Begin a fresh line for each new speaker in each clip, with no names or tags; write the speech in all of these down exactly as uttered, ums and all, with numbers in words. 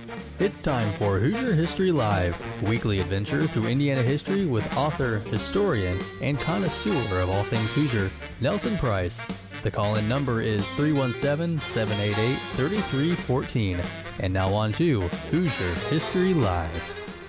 It's time for Hoosier History Live, a weekly adventure through Indiana history with author, historian, and connoisseur of all things Hoosier, Nelson Price. The call-in number is three one seven, seven eight eight, three three one four. And now on to Hoosier History Live.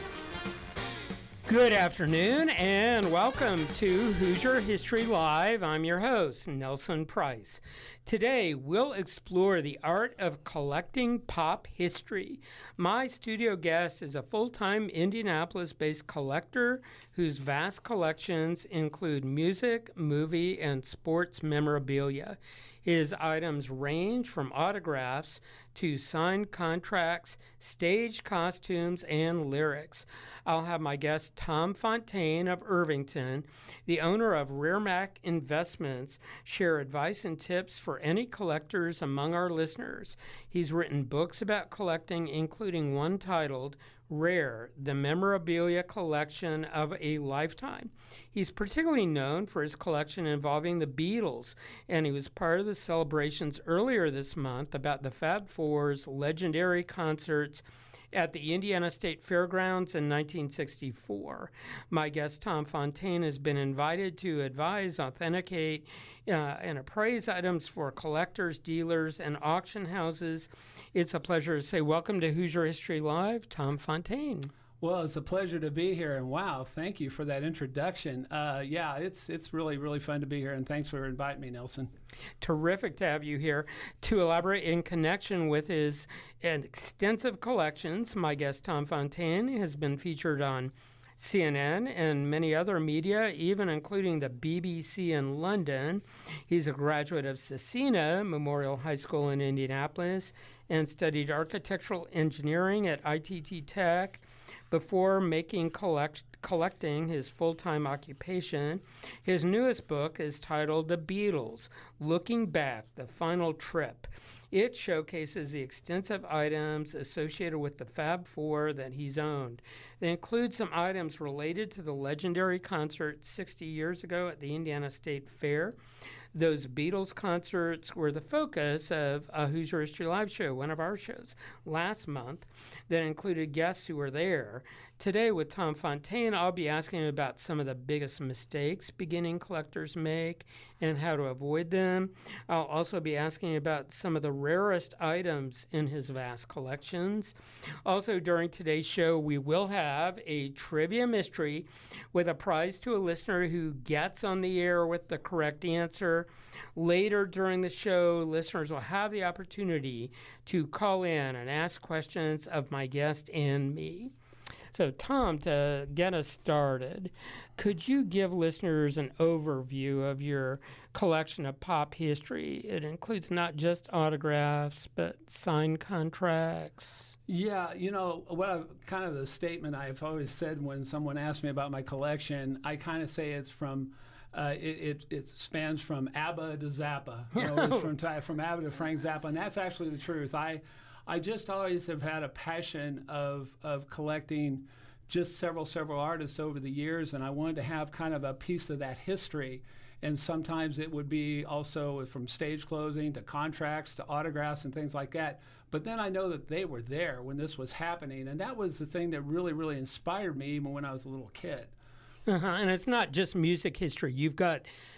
Good afternoon and welcome to Hoosier History Live. I'm your host, Nelson Price. Today, we'll explore the art of collecting pop history. My studio guest is a full-time Indianapolis-based collector whose vast collections include music, movie, and sports memorabilia. His items range from autographs to signed contracts, stage costumes, and lyrics. I'll have my guest Tom Fontaine of Irvington, the owner of Rearmac Investments, share advice and tips for any collectors among our listeners. He's written books about collecting, including one titled Rare, the Memorabilia Collection of a Lifetime. He's particularly known for his collection involving the Beatles, and he was part of the celebrations earlier this month about the Fab Four's legendary concerts at the Indiana State Fairgrounds in nineteen sixty-four. My guest Tom Fontaine has been invited to advise, authenticate, uh, and appraise items for collectors, dealers, and auction houses. It's a pleasure to say welcome to Hoosier History Live, Tom Fontaine.
Well, it's a pleasure to be here, and wow, thank you for that introduction. Uh, yeah, it's it's really, really fun to be here, and thanks for inviting me, Nelson.
Terrific to have you here. To elaborate in connection with his extensive collections, my guest Tom Fontaine has been featured on C N N and many other media, even including the B B C in London. He's a graduate of Scecina Memorial High School in Indianapolis and studied architectural engineering at I T T Tech before making collect, collecting his full-time occupation. His newest book is titled The Beatles, Looking Back, The Final Trip. It showcases the extensive items associated with the Fab Four that he's owned. It includes some items related to the legendary concert sixty years ago at the Indiana State Fair. Those Beatles concerts were the focus of a Hoosier History Live show, one of our shows, last month, that included guests who were there. Today with Tom Fontaine, I'll be asking him about some of the biggest mistakes beginning collectors make and how to avoid them. I'll also be asking about some of the rarest items in his vast collections. Also, during today's show, we will have a trivia mystery with a prize to a listener who gets on the air with the correct answer. Later during the show, listeners will have the opportunity to call in and ask questions of my guest and me. So, Tom, to get us started, could you give listeners an overview of your collection of pop history? It includes not just autographs, but signed contracts.
Yeah, you know, what I've, kind of the statement I've always said when someone asks me about my collection, I kind of say it's from Uh, it, it, it spans from ABBA to Zappa. You know, it's from from ABBA to Frank Zappa, and that's actually the truth. I I just always have had a passion of of collecting just several several artists over the years, and I wanted to have kind of a piece of that history. And sometimes it would be also from stage closing to contracts to autographs and things like that. But then I know that they were there when this was happening, and that was the thing that really really inspired me even when I was a little kid.
Uh-huh. And it's not just music history. You've got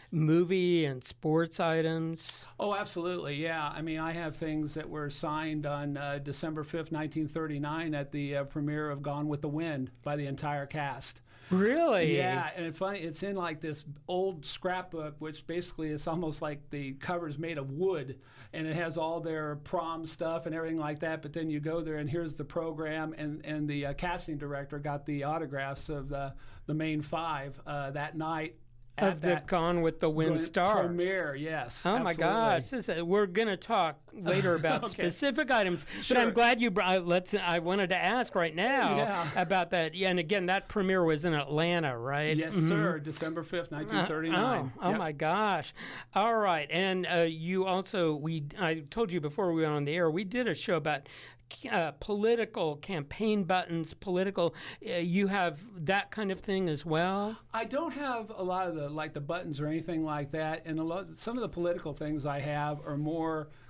movie and sports items.
Oh, absolutely, yeah. I mean, I have things that were signed on uh, December fifth, nineteen thirty-nine at the uh, premiere of Gone with the Wind by the entire cast.
Really?
Yeah, and it's funny, it's in like this old scrapbook, which basically is almost like the cover's made of wood, and it has all their prom stuff and everything like that, but then you go there and here's the program, and, and the uh, casting director got the autographs of the, the main five uh, that night.
Of the Gone with the Wind stars.
Premiere, yes.
Oh,
absolutely.
my gosh. This is, we're going to talk later about
okay.
specific items,
Sure.
but I'm glad you brought, let's, I wanted to ask right now
Yeah.
about that. Yeah, and again, that premiere was in Atlanta, right?
Yes,
Mhm.
sir. December fifth, nineteen thirty-nine.
Uh, oh, oh
Yep.
my gosh. All right. And uh, you also, we I told you before we went on the air, we did a show about uh, political campaign buttons, political, uh, you have that kind of thing as well?
I don't have a lot of the, like the buttons or anything like that. And a lot, some of the political things I have are more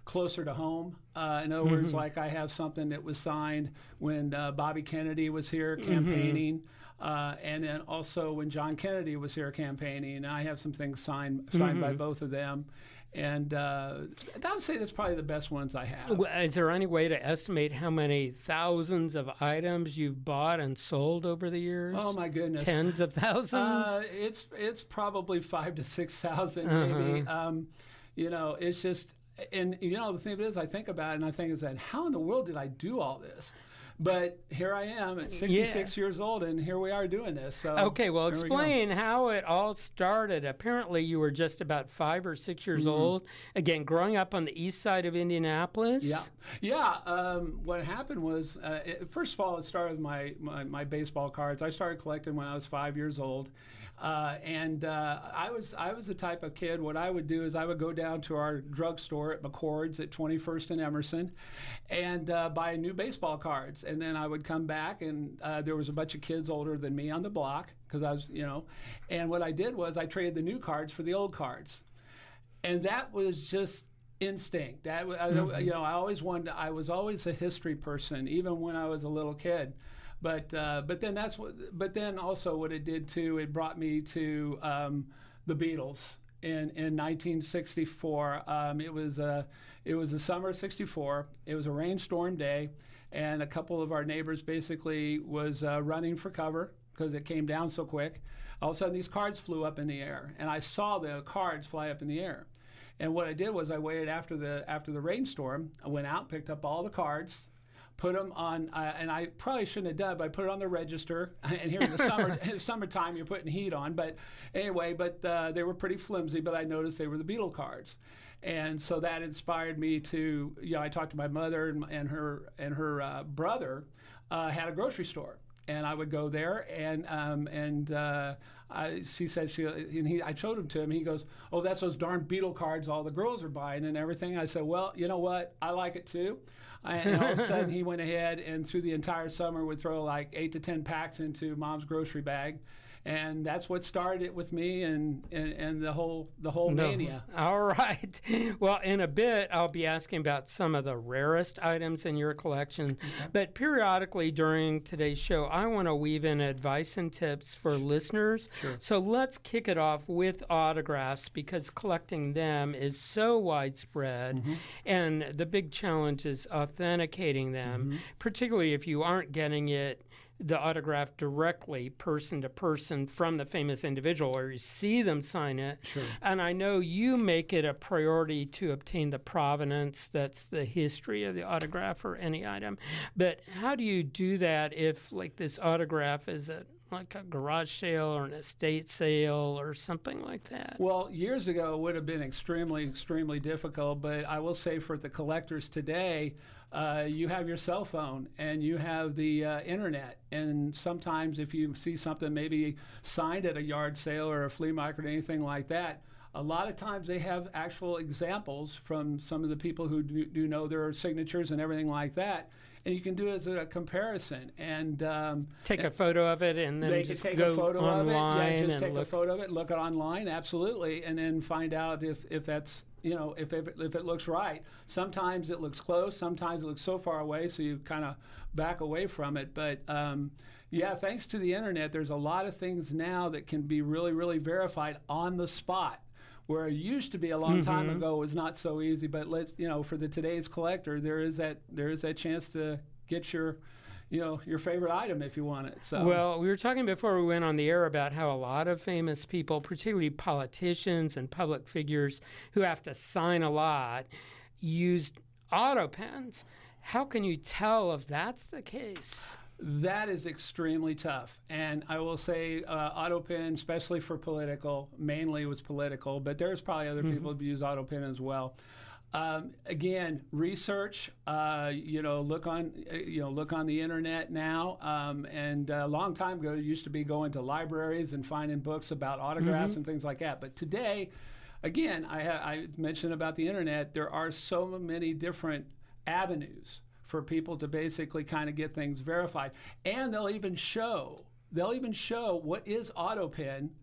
closer to home. Uh, in other mm-hmm. words, like I have something that was signed when uh, Bobby Kennedy was here campaigning, mm-hmm. uh, and then also when John Kennedy was here campaigning. And I have some things signed signed mm-hmm. by both of them. And uh, I would say that's probably the best ones I have.
Is there any way to estimate how many thousands of items you've bought and sold over the years?
Oh my goodness,
tens of thousands.
Uh, it's it's probably five to six thousand, uh-huh. maybe. Um, you know, it's just, and you know, the thing is, I think about it, and I think is that how in the world did I do all this? But here I am at sixty-six yeah. years old, and here we are doing this. So
okay, well, explain we how it all started. Apparently, you were just about five or six years mm-hmm. old. Again, growing up on the east side of Indianapolis.
Yeah, yeah. Um, what happened was, uh, it, first of all, it started with my, my my baseball cards. I started collecting when I was five years old. Uh, and uh, I was I was the type of kid. What I would do is I would go down to our drugstore at McCord's at twenty-first and Emerson, and uh, buy new baseball cards. And then I would come back, and uh, there was a bunch of kids older than me on the block because I was, you know. And what I did was I traded the new cards for the old cards, and that was just instinct. That mm-hmm. I, you know, I always wanted. To, I was always a history person, even when I was a little kid. But uh, but then that's what. But then also what it did too. It brought me to um, the Beatles in in nineteen sixty-four. Um, it was a it was the summer of sixty-four. It was a rainstorm day, and a couple of our neighbors basically was uh, running for cover because it came down so quick. All of a sudden, these cards flew up in the air, and I saw the cards fly up in the air. And what I did was I waited after the after the rainstorm. I went out, picked up all the cards. Put them on, uh, and I probably shouldn't have done it, but I put it on the register. And here in the summer, in the summertime, you're putting heat on. But anyway, but uh, they were pretty flimsy, but I noticed they were the Beatle cards. And so that inspired me to, you know, I talked to my mother and, and her and her uh, brother uh, had a grocery store. And I would go there, and um, and uh, I, she said she and he I showed him to him. He goes, "Oh, that's those darn Beatle cards all the girls are buying and everything." I said, "Well, you know what? I like it too." And all of a sudden, he went ahead and through the entire summer would throw like eight to ten packs into Mom's grocery bag. And that's what started it with me and, and, and the whole the whole no. mania.
All right. Well, in a bit, I'll be asking about some of the rarest items in your collection. Okay. But periodically during today's show, I want to weave in advice and tips for listeners.
Sure.
So let's kick it off with autographs because collecting them is so widespread. Mm-hmm. And the big challenge is authenticating them, mm-hmm. particularly if you aren't getting it the autograph directly person to person from the famous individual or you see them sign it.
Sure.
And I know you make it a priority to obtain the provenance, that's the history of the autograph or any item. But how do you do that if like this autograph is a like a garage sale or an estate sale or something like that?
Well, years ago it would have been extremely, extremely difficult, but I will say for the collectors today, Uh, you have your cell phone and you have the uh, internet. And sometimes if you see something maybe signed at a yard sale or a flea market or anything like that, a lot of times they have actual examples from some of the people who do, do know their signatures and everything like that. And you can do it as a comparison and um,
take
and
a photo of it, and then
they
just
can take
go
a photo
online
of it. Yeah, just
and
take
look.
a photo of it, look it online, absolutely, and then find out if, if that's you know if, if it, if it looks right. Sometimes it looks close, sometimes it looks so far away, so you kind of back away from it. But um, yeah, thanks to the internet, there's a lot of things now that can be really, really verified on the spot. Where it used to be a long time
mm-hmm.
ago was not so easy, but let's you know for the today's collector, there is that there is that chance to get your, you know, your favorite item if you want it. So
well, we were talking before we went on the air about how a lot of famous people, particularly politicians and public figures who have to sign a lot, used auto pens. How can you tell if that's the case?
That is extremely tough. And I will say uh, AutoPen, especially for political, mainly was political, but there's probably other mm-hmm. people who use AutoPen as well. Um, again, research, uh, you know, look on, uh, you know, look on the internet now. Um, and a long time ago, it used to be going to libraries and finding books about autographs mm-hmm. and things like that. But today, again, I, ha- I mentioned about the internet, there are so many different avenues for people to basically kind of get things verified. And they'll even show, they'll even show what is AutoPen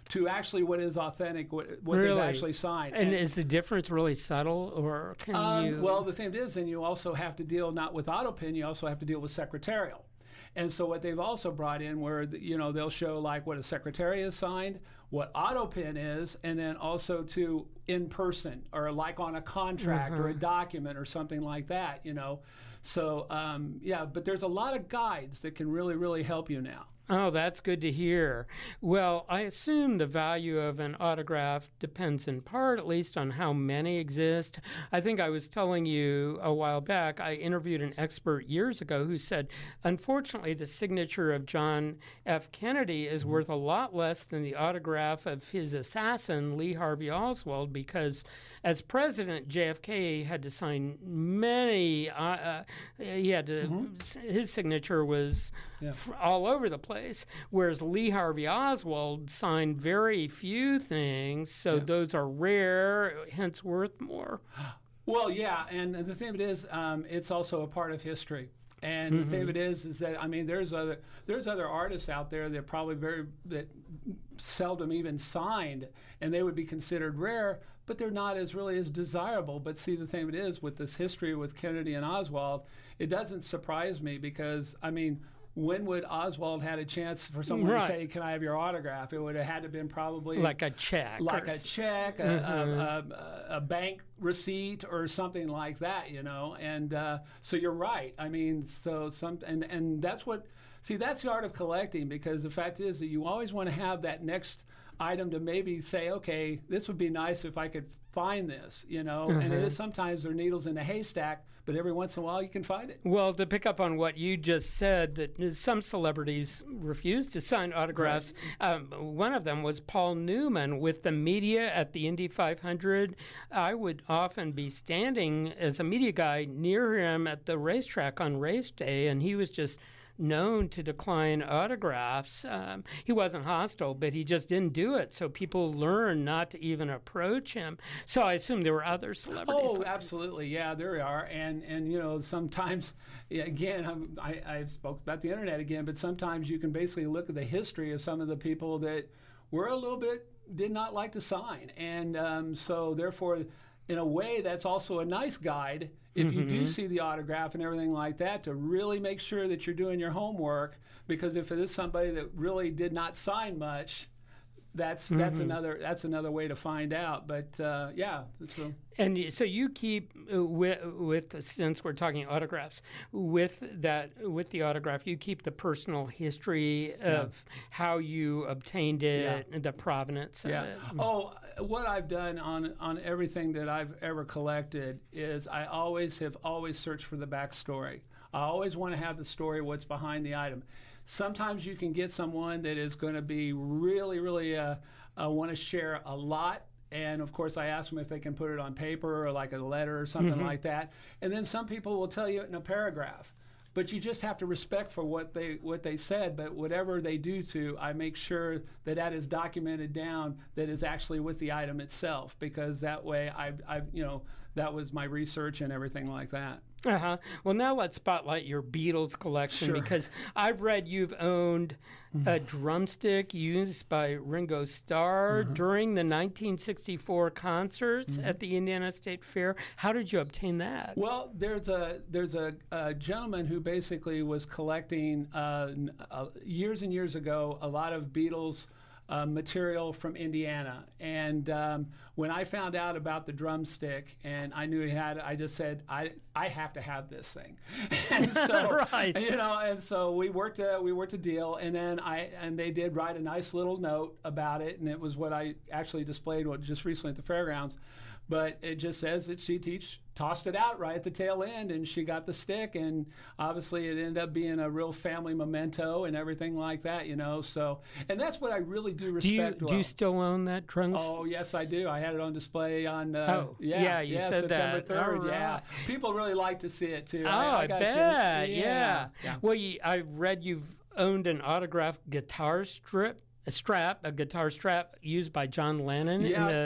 to actually what is authentic, what, what
Really?
they've actually signed.
And, and is the difference really subtle, or can
um,
you?
Well, the thing is, then you also have to deal not with AutoPen, you also have to deal with secretarial. And so what they've also brought in, where you know they'll show like what a secretary has signed, what AutoPen is, and then also to in person or like on a contract
Mm-hmm.
or a document or something like that. You know, so um, yeah. But there's a lot of guides that can really really help you now.
Oh, that's good to hear. Well, I assume the value of an autograph depends in part, at least, on how many exist. I think I was telling you a while back, I interviewed an expert years ago who said, unfortunately, the signature of John F. Kennedy is worth a lot less than the autograph of his assassin, Lee Harvey Oswald, because as president, J F K had to sign many, uh, uh, he had to, mm-hmm. his signature was yeah. f- all over the place, whereas Lee Harvey Oswald signed very few things, so yeah. those are rare, hence worth more.
Well, yeah, and the thing of it is, um, it's also a part of history. And mm-hmm. the thing of it is, is that I mean, there's other there's other artists out there that probably very that seldom even signed, and they would be considered rare, but they're not as really as desirable. But see, the thing of it is, with this history with Kennedy and Oswald, it doesn't surprise me because I mean, when would Oswald had a chance for someone
right.
to say, "Can I have your autograph?" It would have had to been probably
like a check,
like
or...
a check,
mm-hmm.
a, a, a, a bank receipt, or something like that, you know. And uh, so you're right. I mean, so some and and that's what. See, that's the art of collecting, because the fact is that you always want to have that next item to maybe say, okay, this would be nice if I could find this, you know. Mm-hmm. And it is sometimes there are needles in the haystack, but every once in a while you can find it.
Well, to pick up on what you just said, that some celebrities refused to sign autographs. Right. Um, one of them was Paul Newman with the media at the Indy five hundred. I would often be standing as a media guy near him at the racetrack on race day, and he was just known to decline autographs. Um, he wasn't hostile, but he just didn't do it. So people learned not to even approach him. So I assume there were other celebrities.
Oh,
like
absolutely. Yeah, there are. And, and you know, sometimes, again, I'm, I, I've spoke about the internet again, but sometimes you can basically look at the history of some of the people that were a little bit, did not like to sign. And um, so therefore, in a way, that's also a nice guide if you mm-hmm. do see the autograph and everything like that, to really make sure that you're doing your homework, because if it is somebody that really did not sign much, that's mm-hmm. that's another that's another way to find out. But uh, yeah. So.
And so you keep uh, with, with since we're talking autographs, with that with the autograph, you keep the personal history of yeah. how you obtained it, yeah. and the provenance
yeah.
of it.
Oh, what I've done on on everything that I've ever collected is I always have always searched for the backstory. I always want to have the story, what's behind the item. Sometimes you can get someone that is going to be really, really uh, uh, want to share a lot. And, of course, I ask them if they can put it on paper or like a letter or something mm-hmm. like that. And then some people will tell you it in a paragraph. But you just have to respect for what they what they said. But whatever they do to, I make sure that that is documented down, that is actually with the item itself. Because that way, I, I you know, that was my research and everything like that.
Uh-huh. Well, now let's spotlight your Beatles collection,
sure.
because I've read you've owned a drumstick used by Ringo Starr mm-hmm. during the nineteen sixty-four concerts mm-hmm. at the Indiana State Fair. How did you obtain that?
Well, there's a there's a, a gentleman who basically was collecting uh, uh, years and years ago a lot of Beatles Uh, material from Indiana. And um, when I found out about the drumstick and I knew he had, I just said, I I have to have this thing. And so,
right.
you know, and so we worked a, we worked a deal, and then I, and they did write a nice little note about it, and it was what I actually displayed just recently at the fairgrounds. But it just says that she teach, tossed it out right at the tail end, and she got the stick, and obviously it ended up being a real family memento and everything like that, you know. So, and that's what I really do respect.
Do you,
well.
do you still own that drumstick?
Oh, yes, I do. I had it on display on, uh,
oh,
yeah,
yeah, you
yeah,
said
September
that.
third,
right.
yeah. People really like to see it, too.
Oh,
I, I,
I
got
bet,
you.
yeah.
yeah. yeah.
Well, you, I've read you've owned an autographed guitar strip, a strap, a guitar strap used by John Lennon
yeah.
in the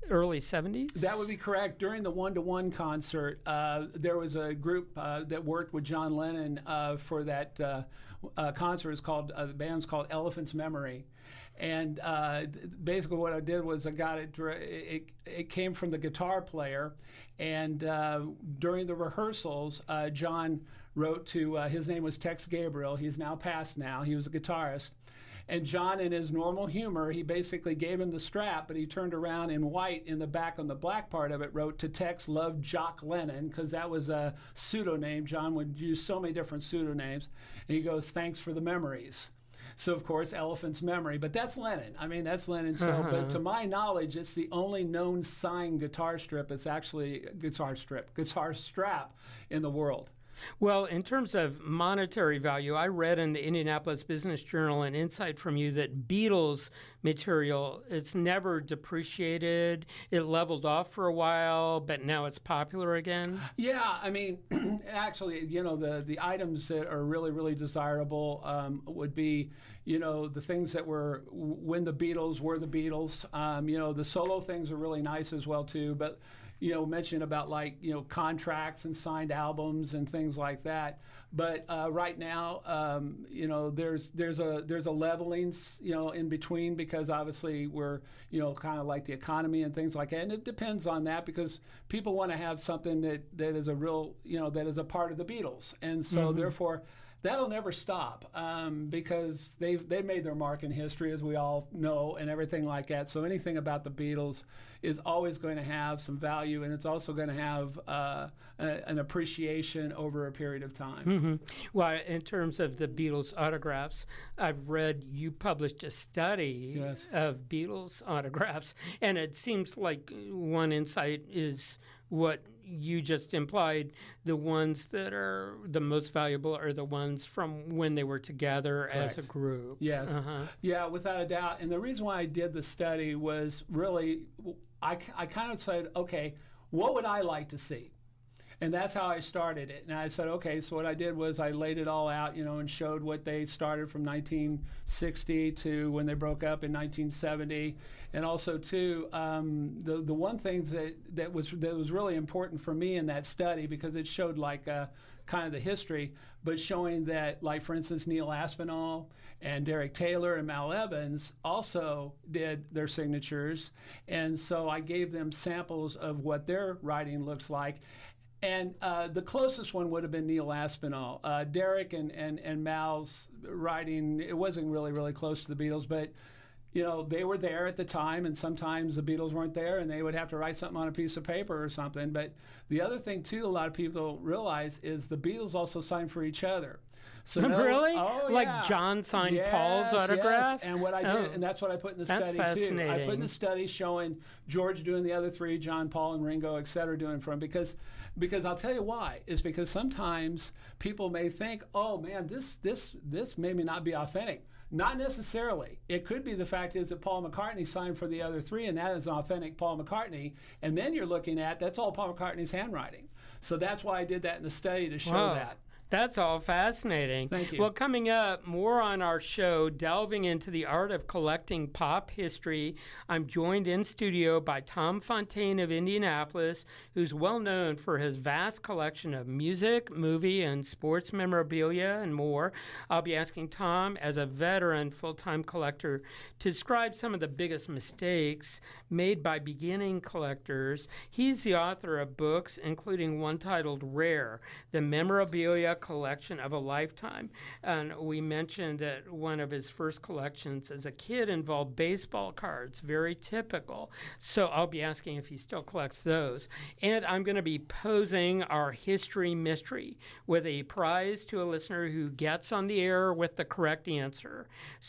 early seventies?
That would be correct. During the one-to-one concert, uh, there was a group uh, that worked with John Lennon uh, for that uh, uh, concert. It's called, uh, the band's called Elephant's Memory. And uh, basically what I did was I got it, it, it came from the guitar player. And uh, during the rehearsals, uh, John wrote to, uh, his name was Tex Gabriel. He's now passed now. He was a guitarist. And John, in his normal humor, he basically gave him the strap, but he turned around in white in the back on the black part of it, wrote to Tex, loved Jock Lennon, because that was a pseudonym. John would use so many different pseudonyms. And he goes, thanks for the memories. So, of course, Elephant's Memory. But that's Lennon. I mean, that's Lennon. So, uh-huh. But to my knowledge, it's the only known signed guitar strip. It's actually a guitar strip, guitar strap in the world.
Well, in terms of monetary value, I read in the Indianapolis Business Journal an insight from you that Beatles material, it's never depreciated. It leveled off for a while, but now it's popular again.
Yeah, I mean, actually, you know, the, the items that are really, really desirable um, would be, you know, the things that were when the Beatles were the Beatles. Um, you know, the solo things are really nice as well, too. But you know, mention about like, you know, contracts and signed albums and things like that. But uh, right now, um, you know, there's there's a there's a leveling, you know, in between, because obviously we're, you know, kind of like the economy and things like that. And it depends on that, because people want to have something that, that is a real, you know, that is a part of the Beatles. And so mm-hmm. therefore, that'll never stop um, because they've they've made their mark in history, as we all know, and everything like that. So anything about the Beatles is always going to have some value, and it's also going to have uh, a, an appreciation over a period of time.
Mm-hmm. Well, in terms of the Beatles autographs, I've read you published a study
yes.
of Beatles autographs, and it seems like one insight is what you just implied. The ones that are the most valuable are the ones from when they were together
Correct.
As a group.
Yes.
Uh-huh.
Yeah, without a doubt. And the reason why I did the study was really, I, I kind of said, okay, what would I like to see? And that's how I started it. And I said, okay, so what I did was I laid it all out, you know, and showed what they started from nineteen sixty to when they broke up in nineteen seventy. And also, too, um, the the one thing that, that was that was really important for me in that study, because it showed like uh, kind of the history, but showing that, like, for instance, Neil Aspinall and Derek Taylor and Mal Evans also did their signatures. And so I gave them samples of what their writing looks like. And uh, the closest one would have been Neil Aspinall. Uh, Derek and, and, and Mal's writing, it wasn't really, really close to the Beatles, but, you know, they were there at the time, and sometimes the Beatles weren't there, and they would have to write something on a piece of paper or something. But the other thing, too, a lot of people realize is the Beatles also signed for each other.
So no, really?
Oh,
like
yeah.
John signed
yes,
Paul's autograph?
Yes. And what I did,
oh.
and that's what I put in the
That's
study
fascinating.
too. I put in the study showing George doing the other three, John, Paul, and Ringo, et cetera, doing from because because I'll tell you why. Is because sometimes people may think, oh man, this this this may not be authentic. Not necessarily. It could be the fact is that Paul McCartney signed for the other three, and that is authentic Paul McCartney. And then you're looking at that's all Paul McCartney's handwriting. So that's why I did that in the study to show
wow.
that.
That's all fascinating.
Thank you.
Well, coming up, more on our show, delving into the art of collecting pop history. I'm joined in studio by Tom Fontaine of Indianapolis, who's well known for his vast collection of music, movie, and sports memorabilia and more. I'll be asking Tom, as a veteran full-time collector, to describe some of the biggest mistakes made by beginning collectors. He's the author of books, including one titled Rare, the Memorabilia Collection of a Lifetime. And we mentioned that one of his first collections as a kid involved baseball cards, very typical. So I'll be asking if he still collects those. And I'm going to be posing our history mystery with a prize to a listener who gets on the air with the correct answer.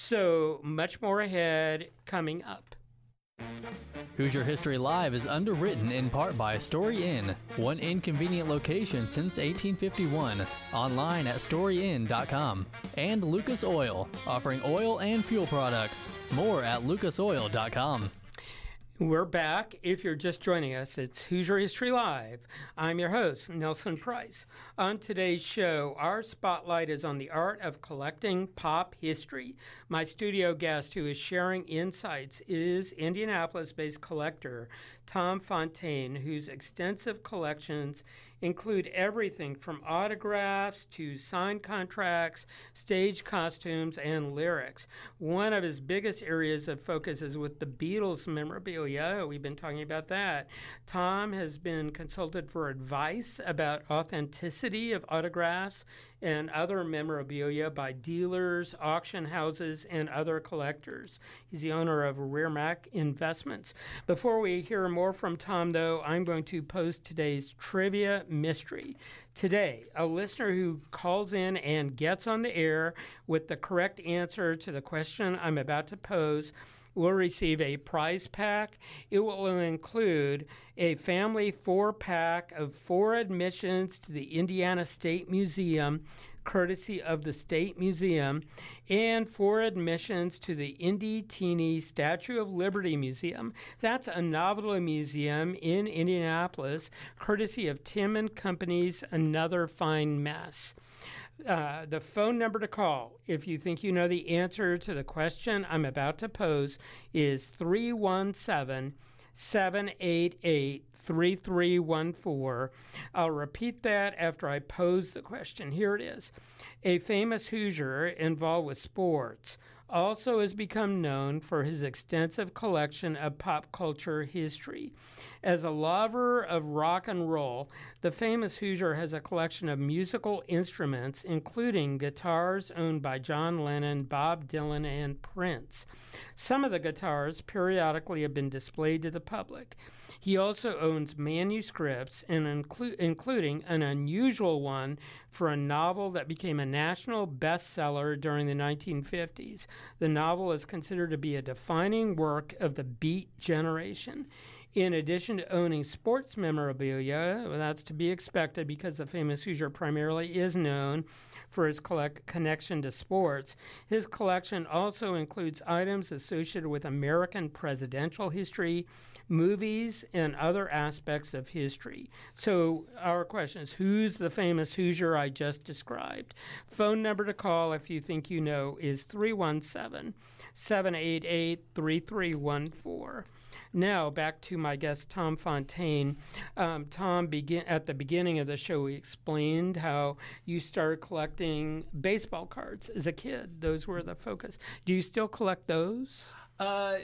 So much more ahead coming up.
Hoosier History Live is underwritten in part by Story Inn, one inconvenient location since eighteen fifty-one, online at story inn dot com, and Lucas Oil, offering oil and fuel products. More at lucas oil dot com.
We're back. If you're just joining us, it's Hoosier History Live. I'm your host, Nelson Price. On today's show, our spotlight is on the art of collecting pop history. My studio guest who is sharing insights is Indianapolis-based collector Tom Fontaine, whose extensive collections include everything from autographs to signed contracts, stage costumes, and lyrics. One of his biggest areas of focus is with the Beatles memorabilia. We've been talking about that. Tom has been consulted for advice about authenticity of autographs and other memorabilia by dealers, auction houses, and other collectors. He's the owner of Rearmac Investments. Before we hear more from Tom, though, I'm going to pose today's trivia mystery. Today, a listener who calls in and gets on the air with the correct answer to the question I'm about to pose will receive a prize pack. It will include a family four-pack of four admissions to the Indiana State Museum, courtesy of the State Museum, and four admissions to the Indy Teeny Statue of Liberty Museum. That's a novelty museum in Indianapolis, courtesy of Tim and Company's Another Fine Mess. Uh, the phone number to call, if you think you know the answer to the question I'm about to pose, is three one seven, seven eight eight, three three one four. I'll repeat that after I pose the question. Here it is. A famous Hoosier involved with sports also has become known for his extensive collection of pop culture history. As a lover of rock and roll, the famous Hoosier has a collection of musical instruments, including guitars owned by John Lennon, Bob Dylan, and Prince. Some of the guitars periodically have been displayed to the public. He also owns manuscripts, and inclu- including an unusual one for a novel that became a national bestseller during the nineteen fifties. The novel is considered to be a defining work of the Beat generation. In addition to owning sports memorabilia, well, that's to be expected because the famous Hoosier primarily is known for his collect- connection to sports. His collection also includes items associated with American presidential history, movies, and other aspects of history. So our question is, who's the famous Hoosier I just described? Phone number to call, if you think you know, is three one seven, seven eight eight, three three one four. Now, back to my guest, Tom Fontaine. Um, Tom, begin, at the beginning of the show, we explained how you started collecting baseball cards as a kid. Those were the focus. Do you still collect those?
Uh,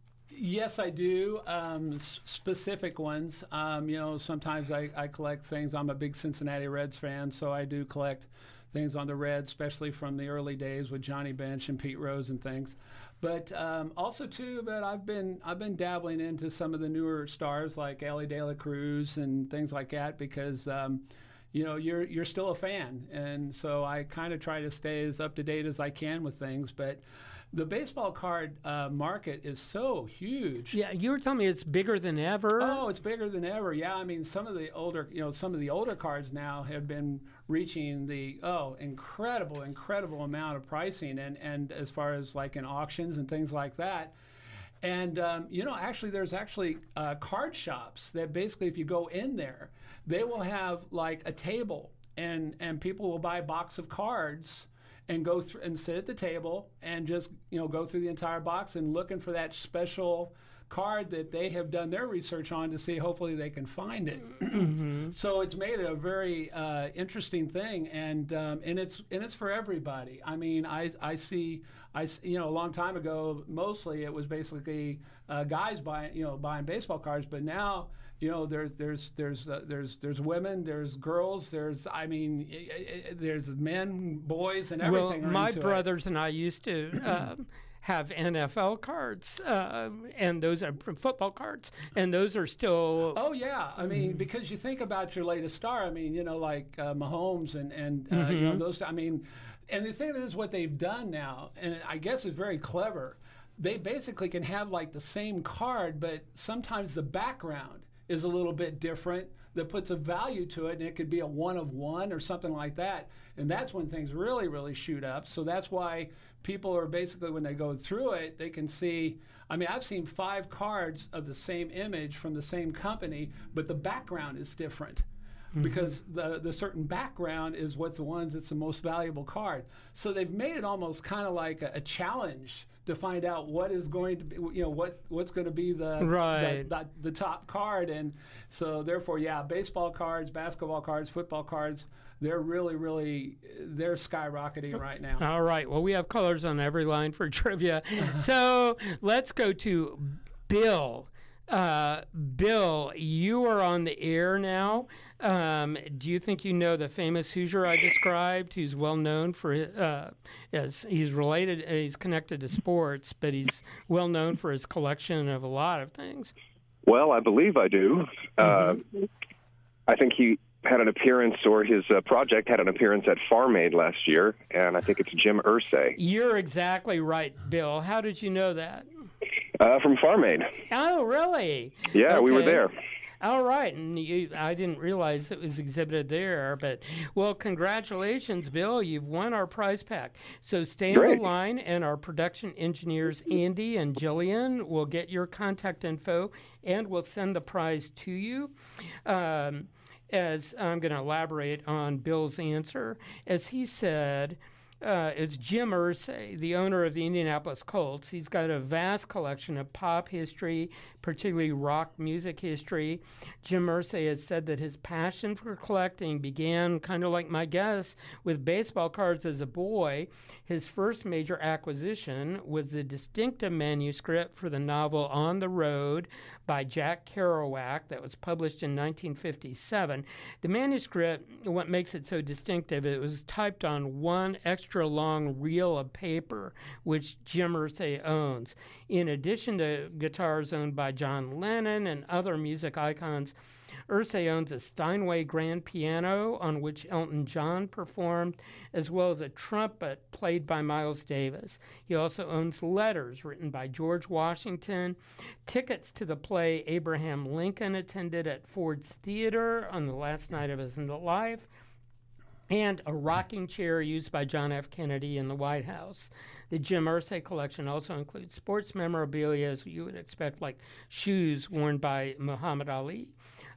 yes, I do. Um, s- specific ones. Um, you know, sometimes I, I collect things. I'm a big Cincinnati Reds fan, so I do collect things on the Reds, especially from the early days with Johnny Bench and Pete Rose and things. But um, also too, but I've been I've been dabbling into some of the newer stars like Ellie De La Cruz and things like that because um, you know you're you're still a fan, and so I kind of try to stay as up to date as I can with things. But the baseball card uh, market is so huge.
Yeah, you were telling me it's bigger than ever.
Oh, it's bigger than ever. Yeah, I mean some of the older you know some of the older cards now have been reaching the oh incredible incredible amount of pricing and and as far as like in auctions and things like that. And um, you know actually there's actually uh, card shops that basically if you go in there they will have like a table and and people will buy a box of cards and go through and sit at the table and just you know go through the entire box and looking for that special card that they have done their research on to see hopefully they can find it. Mm-hmm. So it's made it a very uh, interesting thing, and um, and it's and it's for everybody. I mean, I I see I you know a long time ago mostly it was basically uh, guys buying you know buying baseball cards, but now you know there's there's there's uh, there's there's women, there's girls, there's I mean it, it, there's men, boys, and everything.
Well, my brothers it. and I used to. Uh, have N F L cards, uh, and those are football cards, and those are still...
Oh, yeah. I mean, because you think about your latest star, I mean, you know, like uh, Mahomes and, and uh, mm-hmm. you know, those... I mean, and the thing is what they've done now, and I guess is very clever, they basically can have, like, the same card, but sometimes the background is a little bit different that puts a value to it, and it could be a one of one or something like that. And that's when things really, really shoot up. So that's why people are basically, when they go through it, they can see, I mean, I've seen five cards of the same image from the same company, but the background is different. Mm-hmm. Because the the certain background is what's the ones that's the most valuable card. So they've made it almost kind of like a, a challenge to find out what is going to be, you know, what what's going to be the,
right.
the, the the top card. And so therefore, yeah, baseball cards, basketball cards, football cards, they're really, really, they're skyrocketing right now.
All right. Well, we have colors on every line for trivia. So let's go to Bill. Uh, Bill, you are on the air now. Um, do you think you know the famous Hoosier I described, who's well known for, uh, as he's related, uh, he's connected to sports, but he's well known for his collection of a lot of things?
Well, I believe I do. Mm-hmm. Uh, I think he had an appearance, or his uh, project had an appearance at Farm Aid last year, and I think it's Jim Irsay.
You're exactly right, Bill. How did you know that?
Uh, from Farm Aid.
Oh, really?
Yeah,
okay.
we were there.
All right, and you, I didn't realize it was exhibited there, but, well, congratulations, Bill. You've won our prize pack. So stay on the line, and our production engineers, Andy and Jillian, will get your contact info, and we'll send the prize to you. Um, as I'm going to elaborate on Bill's answer, as he said, Uh, it's Jim Irsay, the owner of the Indianapolis Colts. He's got a vast collection of pop history, particularly rock music history. Jim Irsay has said that his passion for collecting began, kind of like my guess, with baseball cards as a boy. His first major acquisition was the distinctive manuscript for the novel On the Road by Jack Kerouac that was published in nineteen fifty-seven. The manuscript, what makes it so distinctive, it was typed on one extra long reel of paper, which Jim Irsay owns. In addition to guitars owned by John Lennon and other music icons, Irsay owns a Steinway grand piano on which Elton John performed, as well as a trumpet played by Miles Davis. He also owns letters written by George Washington, tickets to the play Abraham Lincoln attended at Ford's Theater on the last night of his life, and a rocking chair used by John F. Kennedy in the White House. The Jim Irsay collection also includes sports memorabilia, as you would expect, like shoes worn by Muhammad Ali.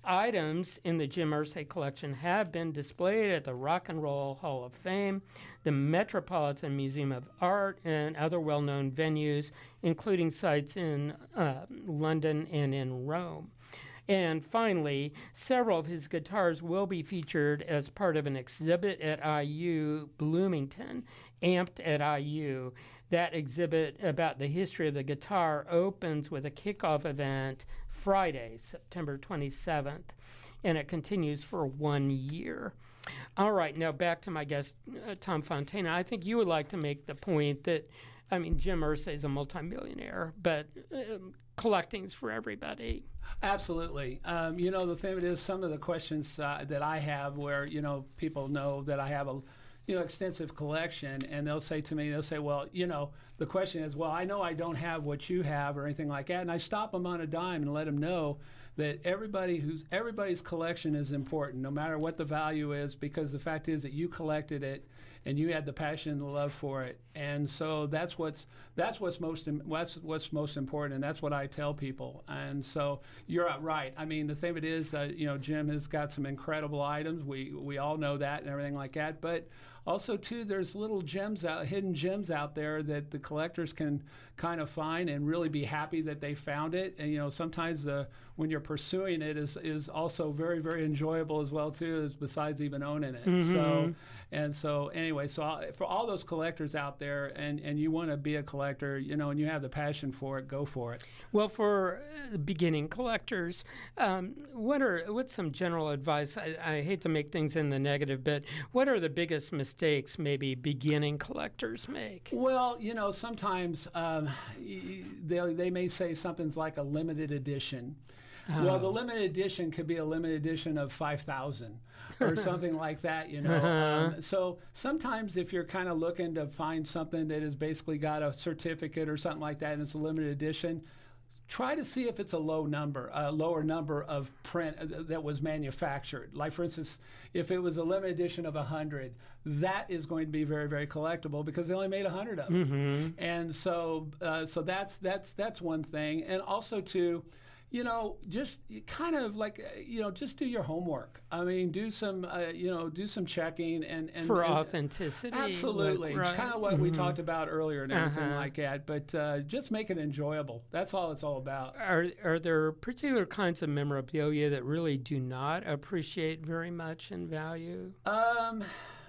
Items in the Jim Irsay collection have been displayed at the Rock and Roll Hall of Fame, the Metropolitan Museum of Art, and other well-known venues, including sites in uh, London and in Rome. And finally, several of his guitars will be featured as part of an exhibit at I U Bloomington, Amped at I U. That exhibit about the history of the guitar opens with a kickoff event Friday, September twenty-seventh, and it continues for one year. All right, now back to my guest, uh, Tom Fontana. I think you would like to make the point that, I mean, Jim Irsay is a multimillionaire, but um, collecting's for everybody.
Absolutely. Um, you know, the thing is, some of the questions uh, that I have where, you know, people know that I have a, you know, extensive collection, and they'll say to me, they'll say, well, you know, the question is, well, I know I don't have what you have or anything like that, and I stop them on a dime and let them know that everybody who's everybody's collection is important, no matter what the value is, because the fact is that you collected it and you had the passion and the love for it, and so that's what's that's what's most what's what's most important, and that's what I tell people. And so you're right. I mean, the thing of it is, uh, you know, Jim has got some incredible items. We we all know that and everything like that, but also, too, there's little gems out, hidden gems out there that the collectors can kind of find and really be happy that they found it. And, you know, sometimes the when you're pursuing it is is also very, very enjoyable as well, too, as besides even owning it.
Mm-hmm. So,
and so, anyway, so I'll, for all those collectors out there, and, and you want to be a collector, you know, and you have the passion for it, go for it.
Well, for uh, beginning collectors, um, what are what's some general advice? I, I hate to make things in the negative, but what are the biggest mistakes maybe beginning collectors make?
Well, you know, sometimes um, they they may say something's like a limited edition. Oh. Well, the limited edition could be a limited edition of five thousand or something like that, you know. Um, so sometimes if you're kind of looking to find something that has basically got a certificate or something like that and it's a limited edition, try to see if it's a low number, a lower number of print uh, that was manufactured. Like, for instance, if it was a limited edition of one hundred, that is going to be very, very collectible because they only made one hundred of them. Mm-hmm. And so, uh, so that's that's that's one thing. And also, too, you know, just kind of like, uh, you know, just do your homework. I mean, do some, uh, you know, do some checking and, and
for
and,
authenticity.
Absolutely,
like, right.
It's kind of what mm-hmm. we talked about earlier and everything
uh-huh.
like that. But uh, just make it enjoyable. That's all it's all about.
Are are there particular kinds of memorabilia that really do not appreciate very much in value?
Um.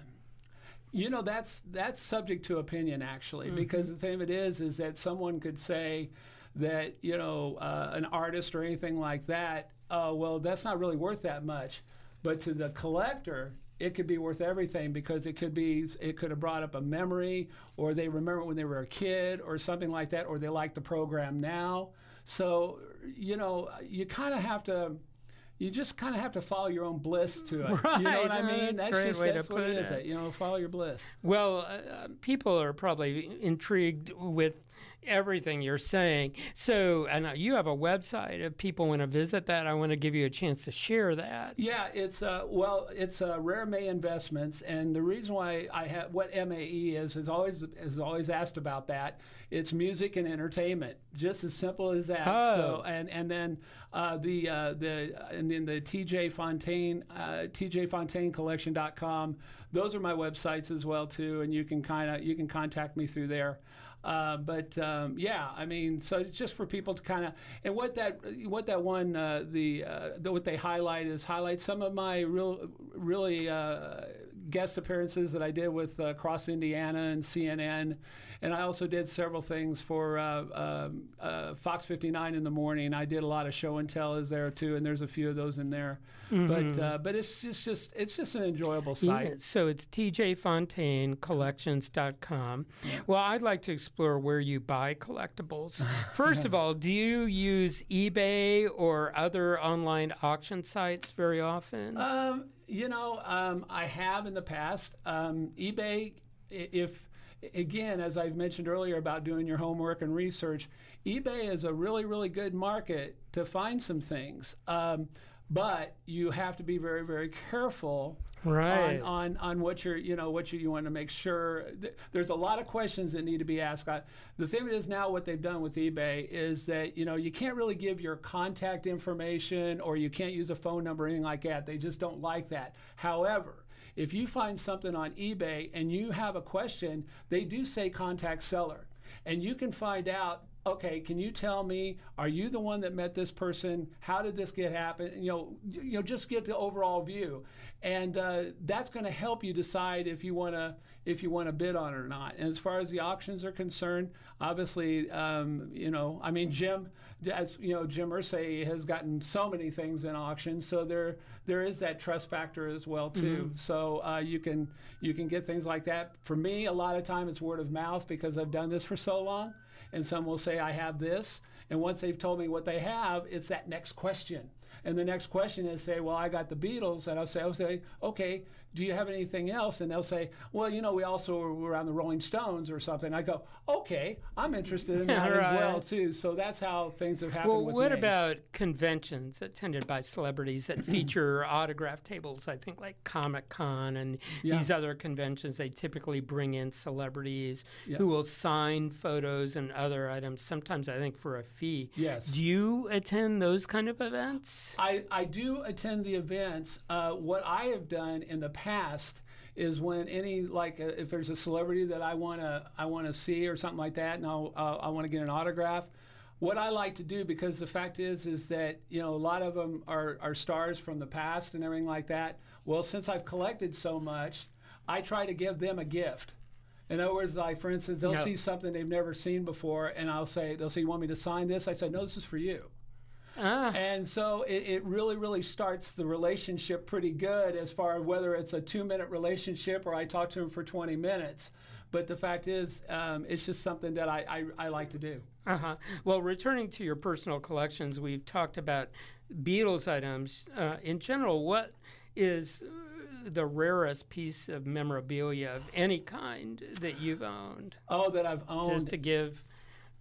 You know, that's that's subject to opinion, actually, mm-hmm. because the thing of it is, is that someone could say that, you know, uh, an artist or anything like that, uh, well, that's not really worth that much. But to the collector, it could be worth everything because it could be, it could have brought up a memory, or they remember when they were a kid or something like that, or they like the program now. So, you know, you kind of have to, you just kind of have to follow your own bliss to it.
Right.
You know what I
No,
mean?
that's,
That's
great
just
way
that's
to
what
put
it is.
it.
It, you know, follow your bliss.
Well, uh, people are probably intrigued with everything you're saying. So, and uh, you have a website. If people want to visit that, I want to give you a chance to share that.
Yeah, it's uh, well, it's uh, Rare May Investments, and the reason why I have what M A E is is always is always asked about that. It's music and entertainment, just as simple as that.
Oh.
So, and and then uh, the uh, the and then the T J Fontaine uh, T J Fontaine Collection dot com. Those are my websites as well too, and you can kind of you can contact me through there. Uh, but um, yeah, I mean, so it's just for people to kind of, and what that what that one uh, the, uh, the what they highlight is highlight some of my real really uh, guest appearances that I did with uh, Cross Indiana and C N N, and I also did several things for uh, um, uh, Fox fifty-nine in the morning. I did a lot of show and tell is there too, and there's a few of those in there. Mm-hmm. But uh, but it's just, just it's just an enjoyable site.
Yeah, so it's T J Fontaine Collections dot com. Yeah. Well, I'd like to explore where you buy collectibles. First of all, do you use eBay or other online auction sites very often?
Um, you know, um, I have in the past. Um, eBay, if again, as I've mentioned earlier about doing your homework and research, eBay is a really, really good market to find some things. Um, But you have to be very, very careful
right.
on, on, on what you're, you know, what you, you want to make sure. Th- there's a lot of questions that need to be asked. I, the thing is now what they've done with eBay is that, you know, you can't really give your contact information or you can't use a phone number or anything like that. They just don't like that. However, if you find something on eBay and you have a question, they do say contact seller. And you can find out, okay, can you tell me, are you the one that met this person? How did this get happen? You know, you know, just get the overall view, and uh, that's going to help you decide if you want to if you want to bid on it or not. And as far as the auctions are concerned, obviously, um, you know, I mean, Jim, as you know, Jim Irsay has gotten so many things in auctions, so there there is that trust factor as well too. Mm-hmm. So uh, you can you can get things like that. For me, a lot of time it's word of mouth because I've done this for so long. And some will say, I have this. And once they've told me what they have, it's that next question. And the next question is say, well, I got the Beatles. And I'll say, I'll say, okay, do you have anything else? And they'll say, well, you know, we also were on the Rolling Stones or something. I go, okay, I'm interested in that right. as well, too. So that's how things have happened
well,
with
what
me.
about conventions attended by celebrities that feature autograph tables? I think like Comic-Con and yeah. these other conventions, they typically bring in celebrities yeah. who will sign photos and other items, sometimes I think for a fee.
Yes.
Do you attend those kind of events?
I, I do attend the events. Uh, what I have done in the past is when any like uh, if there's a celebrity that I want to I want to see or something like that, and I'll, uh, I want to get an autograph. What I like to do, because the fact is is that you know a lot of them are are stars from the past and everything like that. Well, since I've collected so much, I try to give them a gift. In other words, like for instance, they'll
no.
see something they've never seen before, and I'll say they'll say, "You want me to sign this?" I say, "No, this is for you."
Ah.
And so it, it really, really starts the relationship pretty good as far as whether it's a two-minute relationship or I talk to him for twenty minutes. But the fact is, um, it's just something that I, I, I like to do.
Uh-huh. Well, returning to your personal collections, we've talked about Beatles items. Uh, in general, what is the rarest piece of memorabilia of any kind that you've owned?
Oh, that I've owned.
Just to give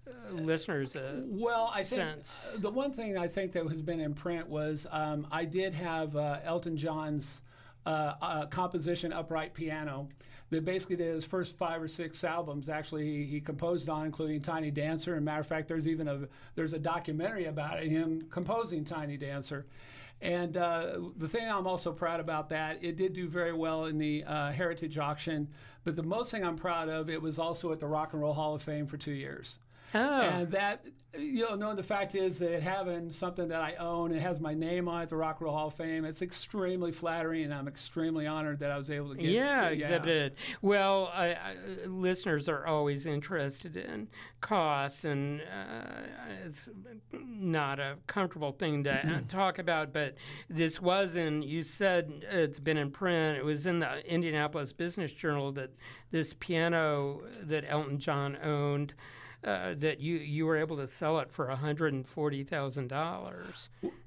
uh, listeners a
well, I
sense?
think the one thing I think that has been in print was um, I did have uh, Elton John's uh, uh, composition upright piano that basically did his first five or six albums. Actually, he, he composed on, including Tiny Dancer. And matter of fact, there's even a there's a documentary about it, him composing Tiny Dancer. And uh, the thing I'm also proud about that, it did do very well in the uh, Heritage auction. But the most thing I'm proud of, it was also at the Rock and Roll Hall of Fame for two years.
Oh.
And that, you know, no, the fact is that having something that I own, it has my name on it, the Rock and Roll Hall of Fame, it's extremely flattering, and I'm extremely honored that I was able to get
yeah,
yeah.
exhibited. Well, I, I, listeners are always interested in costs, and uh, it's not a comfortable thing to talk about, but this was in, you said it's been in print, it was in the Indianapolis Business Journal that this piano that Elton John owned, Uh, that you, you were able to sell it for one hundred forty thousand dollars.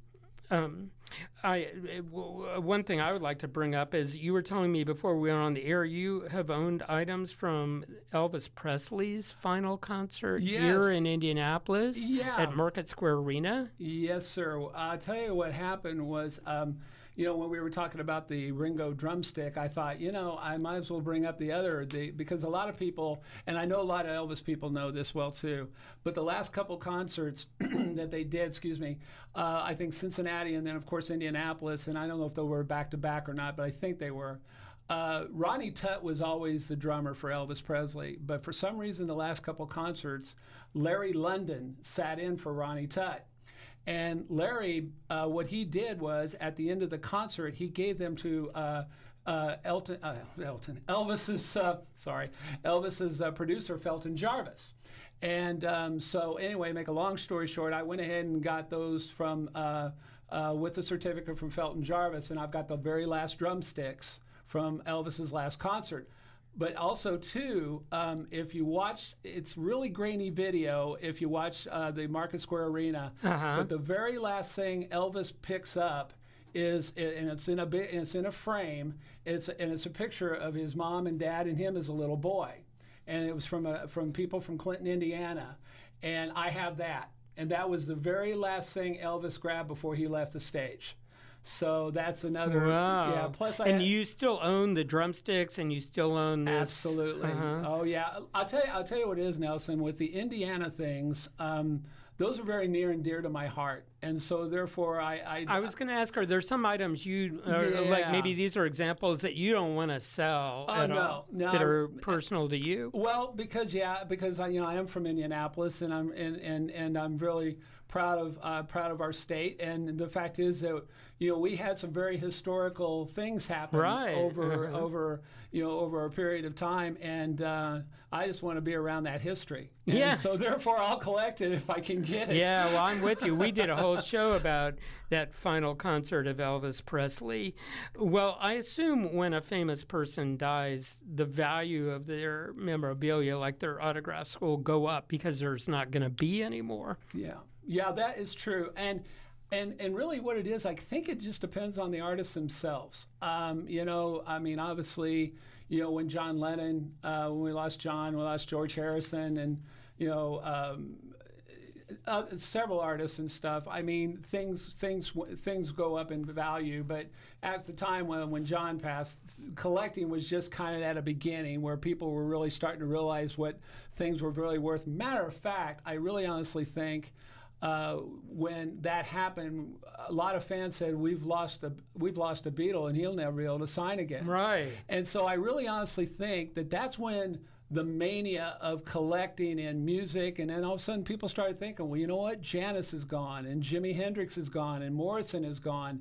Um, I w- one thing I would like to bring up is you were telling me before we went on the air you have owned items from Elvis Presley's final concert
yes.
here in Indianapolis
yeah.
at Market Square Arena.
Yes, sir. I'll tell you what happened was, um, you know, when we were talking about the Ringo drumstick, I thought, you know, I might as well bring up the other, the, because a lot of people, and I know a lot of Elvis people know this well too, but the last couple concerts that they did, excuse me, uh, I think Cincinnati and then of course Indianapolis, and I don't know if they were back to back or not, but I think they were. Uh, Ronnie Tutt was always the drummer for Elvis Presley, but for some reason the last couple concerts, Larry London sat in for Ronnie Tutt. And Larry, uh, what he did was, at the end of the concert, he gave them to uh, uh, Elton, uh, Elton, Elvis's, uh, sorry, Elvis's uh, producer, Felton Jarvis. And um, so, anyway, make a long story short, I went ahead and got those from uh, uh, with a certificate from Felton Jarvis, and I've got the very last drumsticks from Elvis's last concert. But also, too, um, if you watch, it's really grainy video if you watch uh, the Market Square Arena.
Uh-huh.
But the very last thing Elvis picks up is, and it's in a bit, it's in a frame. It's and it's a picture of his mom and dad and him as a little boy, and it was from a, from people from Clinton, Indiana, and I have that, and that was the very last thing Elvis grabbed before he left the stage. So that's another.
Wow.
Yeah. Plus, I
and
had,
you still own the drumsticks, and you still own this.
Absolutely.
Uh-huh.
Oh yeah. I'll tell you. I'll tell you what it is, Nelson. With the Indiana things, um, those are very near and dear to my heart, and so therefore, I. I,
I was going to ask, are there some items you uh,
Yeah.
like? Maybe these are examples that you don't want to sell
Uh,
at
no,
all,
no,
that are personal to you.
Well, because yeah, because I, you know, I am from Indianapolis, and I'm and and, and I'm really proud of uh, proud of our state. And the fact is that you know we had some very historical things happen
Right.
over
Uh-huh.
over you know over a period of time, and uh, I just want to be around that history. And
Yes.
So therefore, I'll collect it if I can get it.
Yeah, well, I'm with you. We did a whole show about that final concert of Elvis Presley. Well, I assume when a famous person dies, the value of their memorabilia, like their autographs, will go up because there's not going to be any more.
Yeah, yeah, that is true, and and and really, what it is, I think it just depends on the artists themselves. Um, you know, I mean, obviously, you know, when John Lennon, uh, when we lost John, we lost George Harrison, and you know. Um, Uh, several artists and stuff. I mean, things things things go up in value. But at the time when when John passed, collecting was just kind of at a beginning where people were really starting to realize what things were really worth. Matter of fact, I really honestly think uh, when that happened, a lot of fans said we've lost a we've lost a Beatle and he'll never be able to sign again.
Right.
And so I really honestly think that that's when the mania of collecting in music, and then all of a sudden people started thinking, well, you know what? Janis is gone, and Jimi Hendrix is gone, and Morrison is gone.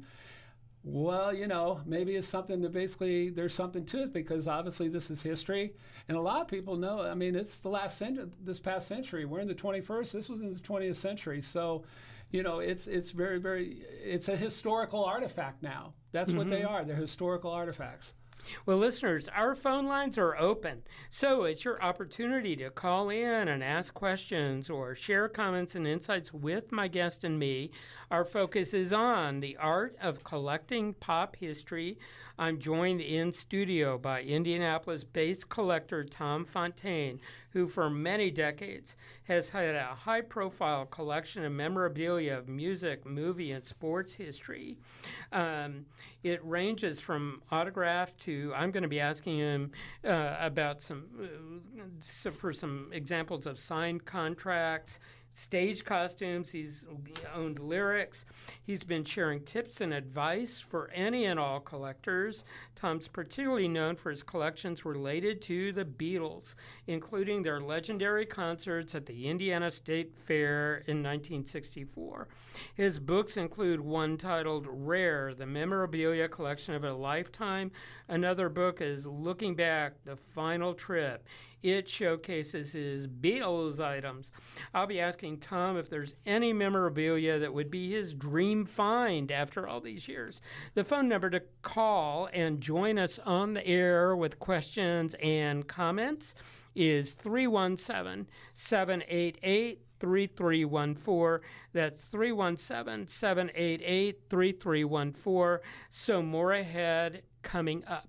Well, you know, maybe it's something that basically there's something to it because obviously this is history, and a lot of people know. I mean, it's the last century, this past century. We're in the twenty-first. This was in the twentieth century. So, you know, it's it's very very it's a historical artifact now. That's mm-hmm. what they are. They're historical artifacts.
Well, listeners, our phone lines are open, so it's your opportunity to call in and ask questions or share comments and insights with my guest and me. Our focus is on the art of collecting pop history. I'm joined in studio by Indianapolis-based collector Tom Fontaine, who for many decades has had a high-profile collection of memorabilia of music, movie, and sports history. Um, it ranges from autograph to, I'm going to be asking him uh, about some, uh, so for some examples of signed contracts, stage costumes. He's owned lyrics. He's been sharing tips and advice for any and all collectors. Tom's particularly known for his collections related to the Beatles, including their legendary concerts at the Indiana State Fair in nineteen sixty-four. His books include one titled Rare, the Memorabilia Collection of a Lifetime. Another book is Looking Back, the Final Trip. It showcases his Beatles items. I'll be asking Tom if there's any memorabilia that would be his dream find after all these years. The phone number to call and join us on the air with questions and comments is three one seven, seven eight eight, three three one four. That's three one seven, seven eight eight, three three one four. So more ahead coming up.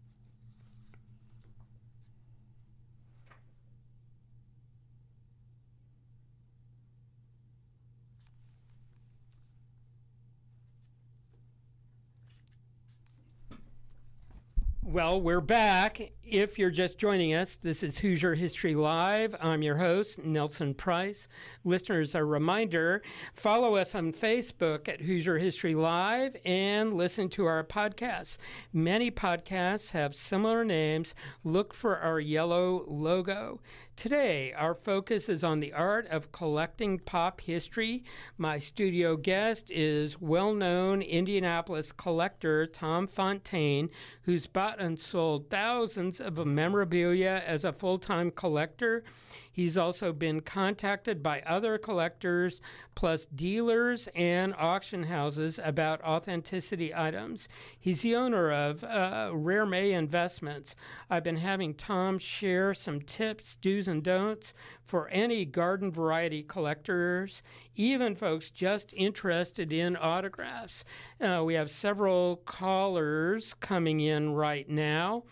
Well, we're back. If you're just joining us, this is Hoosier History Live. I'm your host, Nelson Price. Listeners, a reminder, follow us on Facebook at Hoosier History Live and listen to our podcasts. Many podcasts have similar names. Look for our yellow logo. Today, our focus is on the art of collecting pop history. My studio guest is well-known Indianapolis collector Tom Fontaine, who's bought and sold thousands of memorabilia as a full-time collector. He's also been contacted by other collectors, plus dealers and auction houses about authenticity items. He's the owner of uh, Rare May Investments. I've been having Tom share some tips, do's and don'ts for any garden variety collectors, even folks just interested in autographs. Uh, we have several callers coming in right now.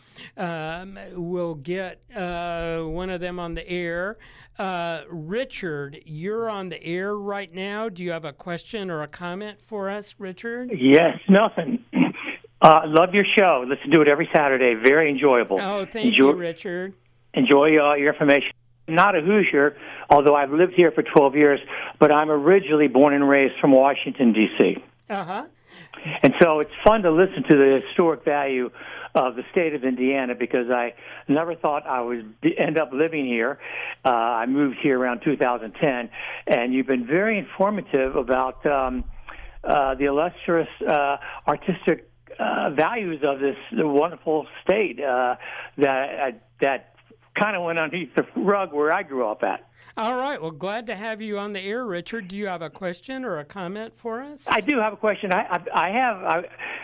Um, we'll get uh, one of them on the air. Uh, Richard, you're on the air right now. Do you have a question or a comment for us, Richard?
Yes, Nelson. Uh, love your show. Listen to it every Saturday. Very enjoyable.
Oh, thank
enjoy,
you, Richard.
Enjoy uh, your information. I'm not a Hoosier, although I've lived here for twelve years, but I'm originally born and raised from Washington, D C
Uh-huh.
And so it's fun to listen to the historic value of the state of Indiana because I never thought I would end up living here. Uh, I moved here around two thousand ten, and you've been very informative about um, uh, the illustrious uh, artistic uh, values of this wonderful state uh, that that kind of went underneath the rug where I grew up at.
All right. Well, glad to have you on the air, Richard. Do you have a question or a comment for us?
I do have a question. I, I, I have. I,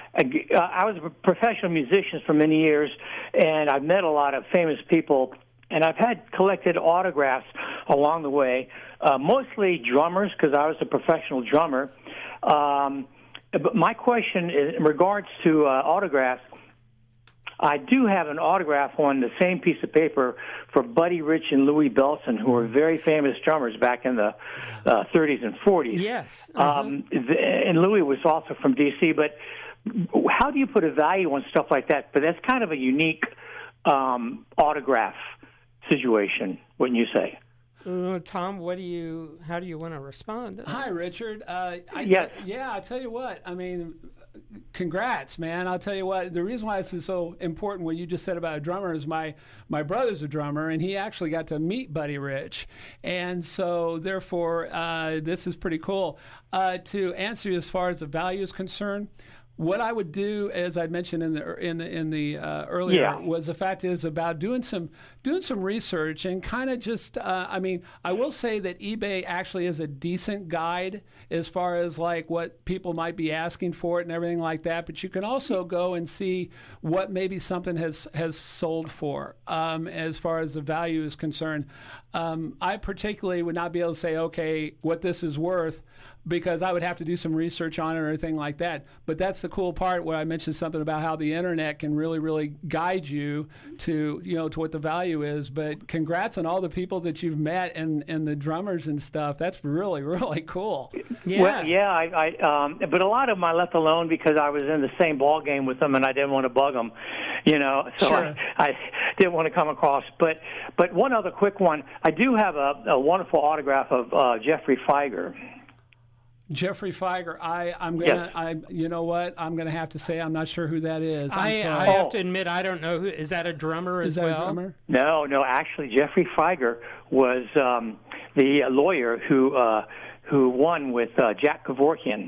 I, I was a professional musician for many years, and I've met a lot of famous people, and I've had collected autographs along the way, uh, mostly drummers because I was a professional drummer. Um, but my question is in regards to uh, autographs. I do have an autograph on the same piece of paper for Buddy Rich and Louie Bellson, who were very famous drummers back in the uh, thirties and forties.
Yes. Uh-huh.
Um, and Louie was also from D C, but how do you put a value on stuff like that? But that's kind of a unique um, autograph situation, wouldn't you say?
Uh, Tom, what do you? How do you want to respond?
Hi, Richard. Uh, I,
yes.
I, yeah, I'll tell you what. I mean, congrats, man. I'll tell you what. The reason why this is so important, what you just said about a drummer, is my my brother's a drummer, and he actually got to meet Buddy Rich, and so therefore, uh, this is pretty cool. Uh, to answer you as far as the value is concerned, what I would do, as I mentioned in the in the in the uh, earlier,
Yeah.
was the fact is about doing some doing some research and kind of just. Uh, I mean, I will say that eBay actually is a decent guide as far as like what people might be asking for it and everything like that. But you can also go and see what maybe something has has sold for um, as far as the value is concerned. Um, I particularly would not be able to say, okay, what this is worth, because I would have to do some research on it or anything like that. But that's the cool part where I mentioned something about how the internet can really, really guide you to, you know, to what the value is. But congrats on all the people that you've met and, and the drummers and stuff. That's really, really cool.
Yeah.
Well, yeah, I, I um, but a lot of them I left alone because I was in the same ball game with them, and I didn't want to bug them, you know. So
Sure.
I, I didn't want to come across. But but one other quick one, I do have a, a wonderful autograph of uh, Jeffrey Feiger.
Jeffrey Feiger, I, I'm gonna,
Yes.
I, you know what? I'm gonna have to say I'm not sure who that is. I'm
I, I
sorry.
have
Oh.
to admit, I don't know who. Is that a drummer
is
as
that
well?
a drummer?
No, no, actually, Jeffrey Feiger was um, the lawyer who uh, who won with uh, Jack Kevorkian.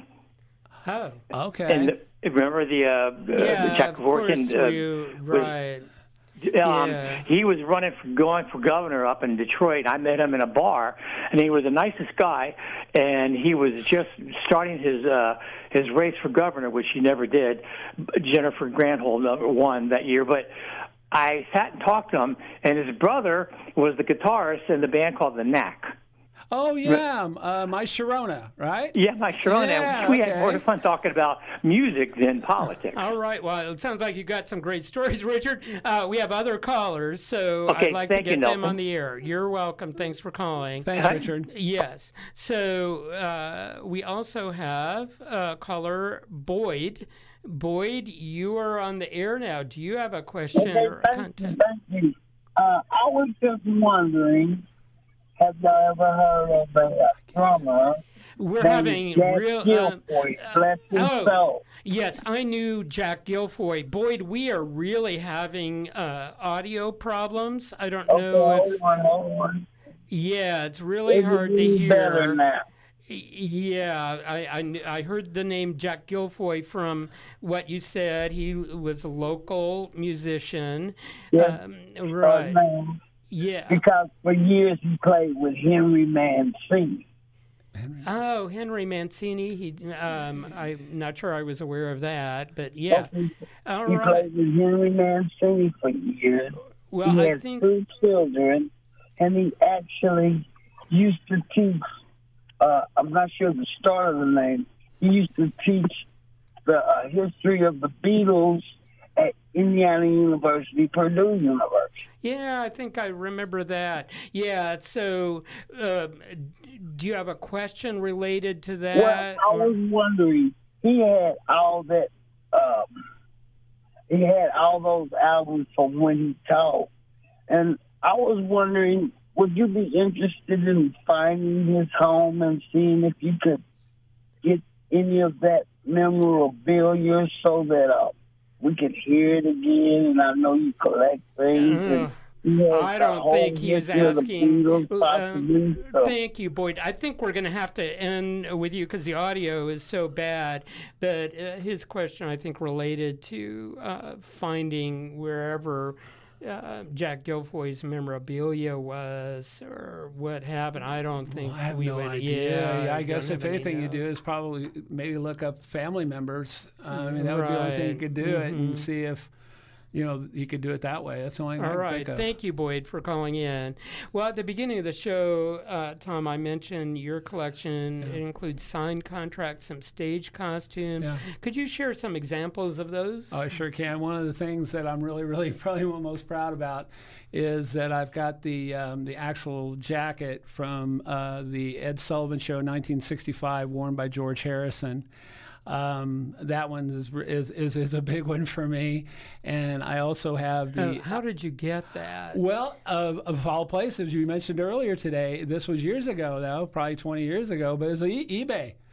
Oh,
Okay.
And the, remember the, uh, the
yeah,
Jack
of course.
Kevorkian? uh,
you,
was-
right.
Um,
Yeah.
He was running for going for governor up in Detroit. I met him in a bar, and he was the nicest guy. And he was just starting his uh, his race for governor, which he never did. Jennifer Granholm won that year, but I sat and talked to him. And his brother was the guitarist in the band called the Knack.
Oh yeah, uh, my Sharona, right?
Yeah, Mike Sharona.
Yeah,
we
okay.
had more fun talking about music than politics.
All right. Well, it sounds like you got some great stories, Richard. Uh, we have other callers, so
Okay,
I'd like to
thank you,
get them
Nelson.
on the air. You're welcome. Thanks for calling.
Thanks,
Hi.
Richard.
Yes. So uh, we also have uh, caller Boyd. Boyd, you are on the air now. Do you have a question
Okay,
or a
thank you,
contact?
thank you. Uh, I was just wondering, have you ever heard of a drummer
We're
named
having
Jack
real. uh,
Gilfoy? Bless his
oh.
soul.
Yes, I knew Jack Guilfoyle. Boyd, we are really having uh, audio problems. I don't
Okay,
know
hold
if.
on, hold on.
Yeah, it's really
Is it
hard to
any better
hear.
now?
Yeah, I, I, kn- I heard the name Jack Guilfoyle from what you said. He was a local musician.
Yes,
Um,
Uh,
right.
man,
Yeah.
because for years he played with Henry Mancini.
Oh, Henry Mancini. He. Um, I'm not sure I was aware of that, but yeah.
He,
All
he
right.
played with Henry Mancini for years.
Well,
he
I
had
think.
two children, and he actually used to teach. Uh, I'm not sure the start of the name. He used to teach the uh, history of the Beatles at Indiana University, Purdue University.
Yeah, I think I remember that. Yeah, so uh, do you have a question related to that?
Well, I
or-
was wondering. He had all that. Um, he had all those albums from when he taught, and I was wondering, would you be interested in finding his home and seeing if you could get any of that memorabilia so that uh, we could hear it again? And I know you collect things.
Ugh.
And he has
I
the
don't
whole
think he was
history of the
asking.
Beatles,
um,
possibly, so-
thank you, Boyd. I think we're going to have to end with you because the audio is so bad. But uh, his question, I think, related to uh, finding wherever uh, Jack Guilfoyle's memorabilia was or what happened. I don't think
I have
we
no
would.
idea.
Yeah,
I guess
don't
if
have any
anything you
note.
do is probably maybe look up family members. Uh, I mean, that would be the only thing you
Right.
could do it and
Mhm.
see if, you know, you could do it that way. That's the only thing I
All
can
right.
think of.
Thank you, Boyd, for calling in. Well, at the beginning of the show, uh, Tom, I mentioned your collection. It includes signed contracts, some stage costumes.
Yeah.
Could you share some examples of those?
Oh, I sure can. One of the things that I'm really, really probably most proud about is that I've got the um, the actual jacket from uh, the Ed Sullivan Show, nineteen sixty-five, worn by George Harrison. Um, that one is, is is is a big one for me, and I also have the.
Uh, how did you get that?
Well, of, of all places, you mentioned earlier today, this was years ago, though, probably twenty years ago, but it was e- eBay.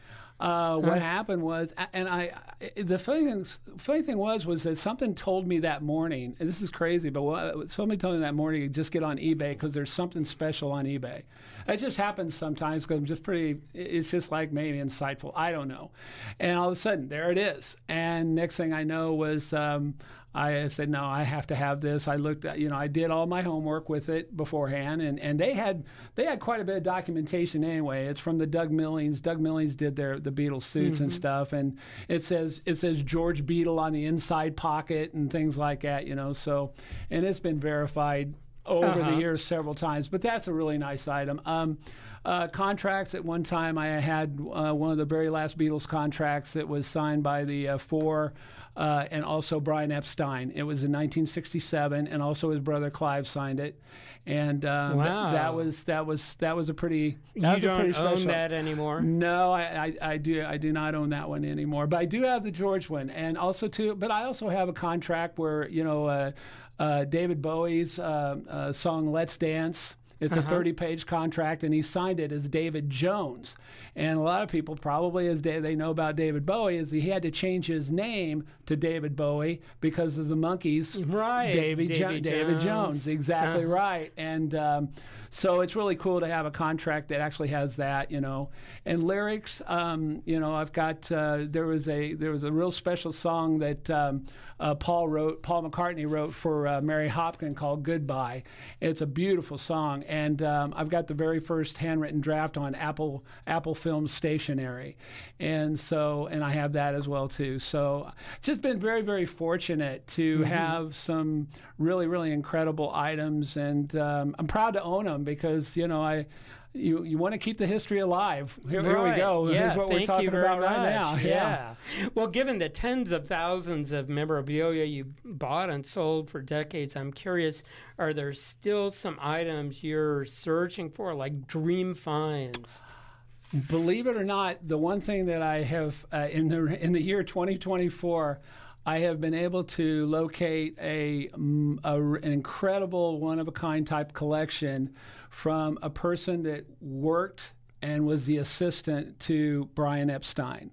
Uh, what happened was, and I, the funny thing, funny thing was, was that something told me that morning, and this is crazy, but what, somebody told me that morning, just get on eBay because there's something special on eBay. It just happens sometimes because I'm just pretty, it's just like maybe insightful. I don't know. And all of a sudden, there it is. And next thing I know was, um, I said, no, I have to have this. I looked at, you know, I did all my homework with it beforehand, and, and they had they had quite a bit of documentation anyway. It's from the Doug Millings. Doug Millings did their the Beatles suits mm-hmm. and stuff, and it says it says George Beatle on the inside pocket and things like that, you know. So, and it's been verified over uh-huh. the years several times, but that's a really nice item. Um, uh, contracts, at one time I had uh, one of the very last Beatles contracts that was signed by the uh, four uh, and also Brian Epstein. It was in nineteen sixty-seven, and also his brother Clive signed it. And um,
wow.
th- that was that was that was a pretty. That
you
was
don't
a pretty
own
special.
that anymore?
No, I, I, I do I do not own that one anymore. But I do have the George one, and also too. But I also have a contract where you know uh, uh, David Bowie's uh, uh, song "Let's Dance." It's uh-huh. a thirty-page contract, and he signed it as David Jones. And a lot of people probably, as they, they know about David Bowie, is he had to change his name to David Bowie because of the Monkees.
Right,
David,
David,
jo-
Jones.
David Jones, exactly
uh-huh.
right. And um, so it's really cool to have a contract that actually has that, you know. And lyrics, um, you know, I've got uh, there was a there was a real special song that um, uh, Paul wrote, Paul McCartney wrote for uh, Mary Hopkin called "Goodbye." It's a beautiful song. And um, I've got the very first handwritten draft on Apple Apple Film Stationery, and so and I have that as well too. So just been very very fortunate to mm-hmm. have some really really incredible items, and um, I'm proud to own them because you know I. You you want to keep the history alive. Here,
right.
here we go.
Yeah,
Here's what
thank
we're talking
you very
about
much.
right now.
Yeah. yeah. Well, given the tens of thousands of memorabilia you bought and sold for decades, I'm curious, are there still some items you're searching for, like dream finds?
Believe it or not, the one thing that I have uh, in the in the year twenty twenty-four, I have been able to locate a, a an incredible one-of-a-kind type collection from a person that worked and was the assistant to Brian Epstein.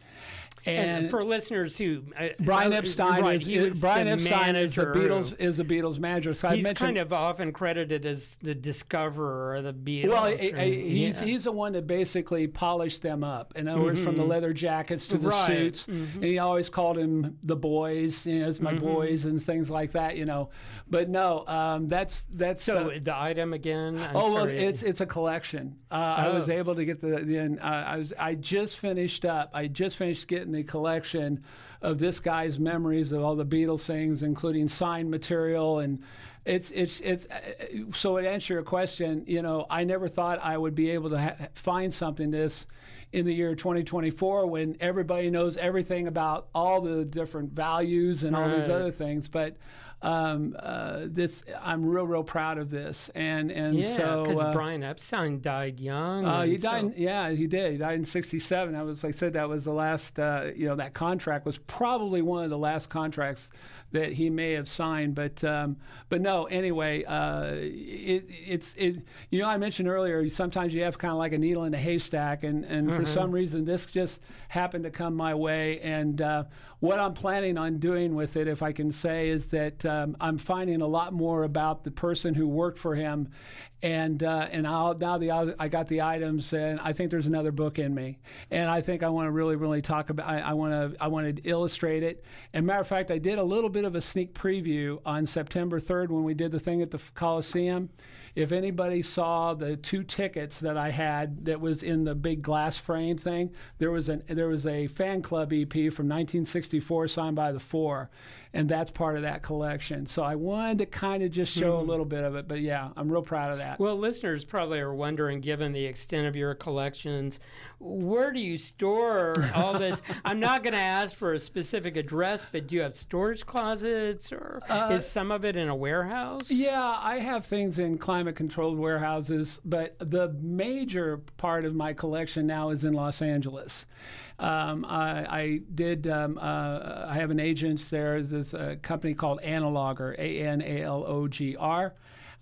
And,
And
for listeners who uh,
Brian
uh,
Epstein
right,
is,
he was
is Brian
the
Epstein is the
manager.
Beatles is the Beatles manager. So I
He's
mentioned
kind of often credited as the discoverer of the Beatles.
Well,
or,
he, he's
yeah.
he's the one that basically polished them up. In other words,
Mm-hmm.
from the leather jackets to the
Right.
suits,
Mm-hmm.
and he always called him the boys, you know, it's my
Mm-hmm.
boys and things like that, you know. But no, um, that's that's.
So
uh,
the item again. I'm
Oh well,
sorry.
it's it's a collection. Uh, I was
Oh.
able to get the, the uh, I was I just finished up. I just finished getting the collection of this guy's memories of all the Beatles things, including signed material, and it's it's it's. Uh, so to answer your question, you know, I never thought I would be able to ha- find something this in the year twenty twenty-four when everybody knows everything about all the different values and all these
Right.
other things, but. Um, uh, this I'm real, real proud of this, and and
yeah,
so
because
uh,
Brian Epstein died young.
uh,
and
he died.
so-
In, yeah, he did. He died in sixty-seven. I was like I said, that was the last. Uh, you know, that contract was probably one of the last contracts that he may have signed. But um, but no. Anyway, uh, it, it's it. You know, I mentioned earlier. Sometimes you have kind of like a needle in a haystack, and and
Mm-hmm.
for some reason this just happened to come my way. And uh, what I'm planning on doing with it, if I can say, is that um, I'm finding a lot more about the person who worked for him, and uh, and I'll, now the I got the items, and I think there's another book in me, and I think I want to really really talk about. I want to I want to illustrate it. And matter of fact, I did a little bit of a sneak preview on September third when we did the thing at the Coliseum. If anybody saw the two tickets that I had that was in the big glass frame thing, there was an there was a fan club E P from nineteen sixty-four signed by the Four, and that's part of that collection. So I wanted to kind of just show
Hmm.
a little bit of it, but yeah, I'm real proud of that.
Well, listeners probably are wondering, given the extent of your collections, where do you store all this? I'm not going to ask for a specific address, but do you have storage closets, or
Uh,
is some of it in a warehouse?
Yeah, I have things in climate-controlled warehouses, but the major part of my collection now is in Los Angeles. Um, I, I did. Um, uh, I have an agent there. There's a company called Analogger, A N A L O G R.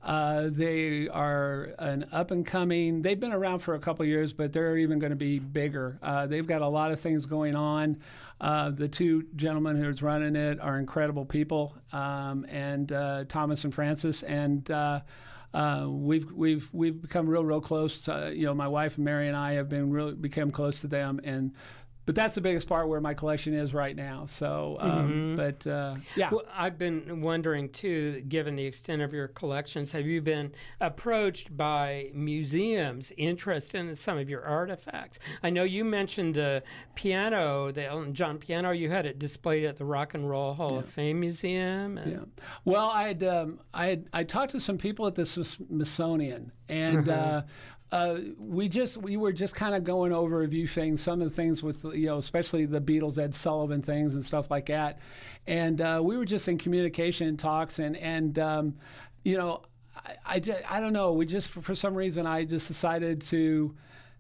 Uh, they are an up and coming. They've been around for a couple years, but they're even going to be bigger. Uh, they've got a lot of things going on. Uh, the two gentlemen who's running it are incredible people, um, and uh, Thomas and Francis, and uh, uh, we've we've we've become real real close. Uh, you know, my wife and Mary and I have been really become close to them, and. But that's the biggest part where my collection is right now. So, um, mm-hmm. but uh, yeah.
Well, I've been wondering too, given the extent of your collections, have you been approached by museums interested in some of your artifacts? I know you mentioned the piano, the Elton John piano. You had it displayed at the Rock and Roll Hall yeah. of Fame Museum. And...
Yeah. Well, I had um, I had I talked to some people at the Smithsonian, and. Uh-huh. uh, Uh, we just we were just kind of going over a few things, some of the things with, you know, especially the Beatles, Ed Sullivan things and stuff like that, and uh, we were just in communication and talks, and and um, you know, I, I, I don't know, we just for, for some reason I just decided to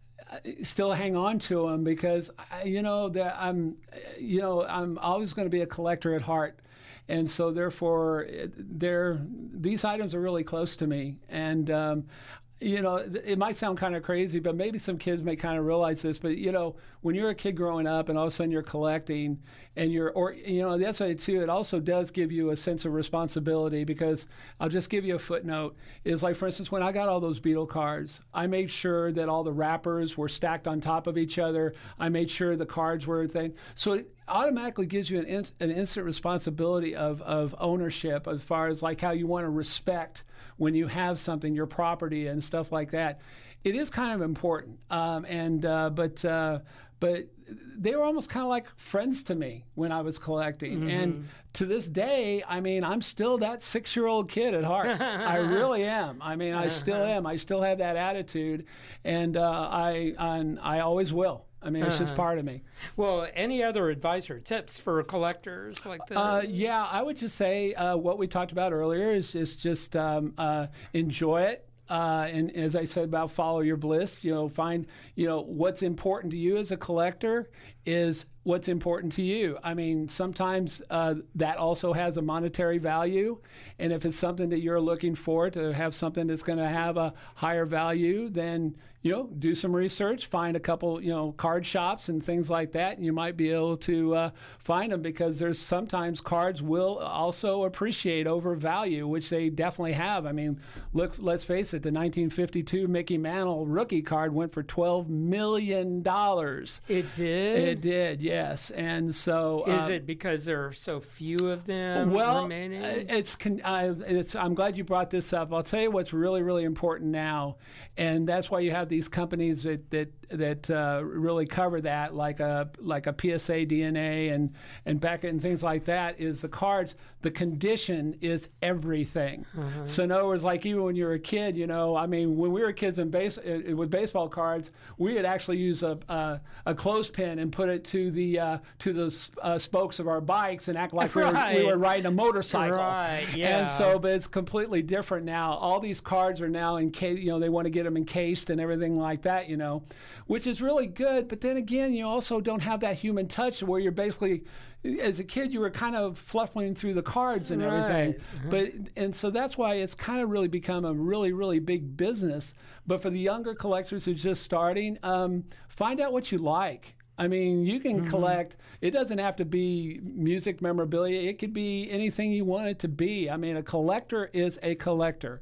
still hang on to them because I, you know that I'm you know I'm always going to be a collector at heart. And so, therefore, they're, these items are really close to me, and. Um, You know, it might sound kind of crazy, but maybe some kids may kind of realize this. But, you know, when you're a kid growing up and all of a sudden you're collecting and you're, or, you know, that's why, too, it also does give you a sense of responsibility because I'll just give you a footnote. Is like, for instance, when I got all those Beatle cards, I made sure that all the wrappers were stacked on top of each other. I made sure the cards were a thing. So it automatically gives you an, in, an instant responsibility of, of ownership as far as like how you want to respect when you have something, your property and stuff like that. It is kind of important. Um, and uh, but uh, but they were almost kind of like friends to me when I was collecting. Mm-hmm. And to this day, I mean, I'm still that six-year-old kid at heart. I really am. I mean, I still am. I still have that attitude, and uh, I and I always will. I mean, it's uh-huh. just part of me.
Well, any other advice or tips for collectors like that?
Uh, yeah, I would just say uh, what we talked about earlier is, is just um, uh, enjoy it. Uh, and as I said about follow your bliss, you know, find, you know, what's important to you as a collector is what's important to you. I mean, sometimes uh, that also has a monetary value. And if it's something that you're looking for to have something that's going to have a higher value, then, you know, do some research, find a couple, you know, card shops and things like that, and you might be able to uh, find them because there's sometimes cards will also appreciate over value, which they definitely have. I mean, look, let's face it, the nineteen fifty-two Mickey Mantle rookie card went for twelve million dollars.
It did?
It did, yes. And so...
Is
um,
it because there are so few of them
well,
remaining?
It's, uh, it's, I'm glad you brought this up. I'll tell you what's really, really important now, and that's why you have these companies that that that uh, really cover that, like a like a P S A D N A and and Beckett and things like that. Is the cards, the condition is everything. Uh-huh. So in other words, like even when you were a kid, you know, I mean, when we were kids in base uh, with baseball cards, we would actually use a uh, a clothespin and put it to the uh, to the uh, spokes of our bikes and act like
right.
we, were, we were riding a motorcycle.
Right. Yeah.
And so, but it's completely different now. All these cards are now encased. You know, they want to get them encased and everything like that, you know, which is really good. But then again, you also don't have that human touch where you're basically, as a kid, you were kind of fluffing through the cards and everything.
Right. Uh-huh.
But and so that's why it's kind of really become a really, really big business. But for the younger collectors who are just starting, um, find out what you like. I mean, you can mm-hmm. collect. It doesn't have to be music memorabilia. It could be anything you want it to be. I mean, a collector is a collector.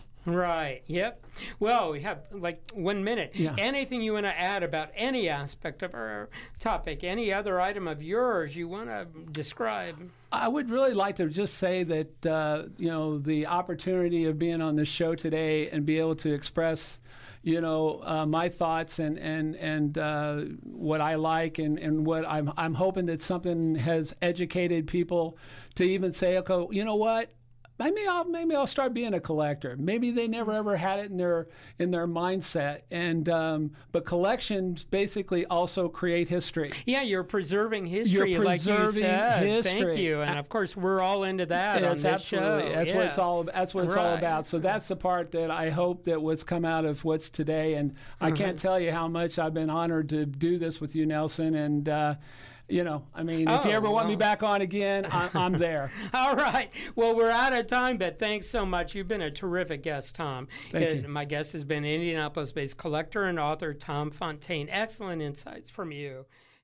Right. Yep. Well, we have like one minute.
Yeah.
Anything you want to add about any aspect of our topic? Any other item of yours you want to describe?
I would really like to just say that uh, you know, the opportunity of being on this show today and be able to express, you know, uh, my thoughts and and and uh, what I like and, and what I'm I'm hoping that something has educated people to even say, okay, you know what? Maybe I'll maybe I'll start being a collector. Maybe they never ever had it in their in their mindset. And um, but collections basically also create history.
Yeah, you're preserving history,
you're preserving
like you said.
history.
Thank you. And of course, we're all into that
yes,
on this
absolutely.
show.
That's
yeah.
what it's all. That's what it's
right.
all about. So that's the part that I hope that what's come out of what's today. And I can't tell you how much I've been honored to do this with you, Nelson. And uh, you know, I mean,
Oh,
if you ever want me
well.
back on again, I, I'm there.
All right. Well, we're out of time, but thanks so much. You've been a terrific guest, Tom.
Thank
Uh,
you.
My guest has been Indianapolis-based collector and author Tom Fontaine. Excellent insights from you.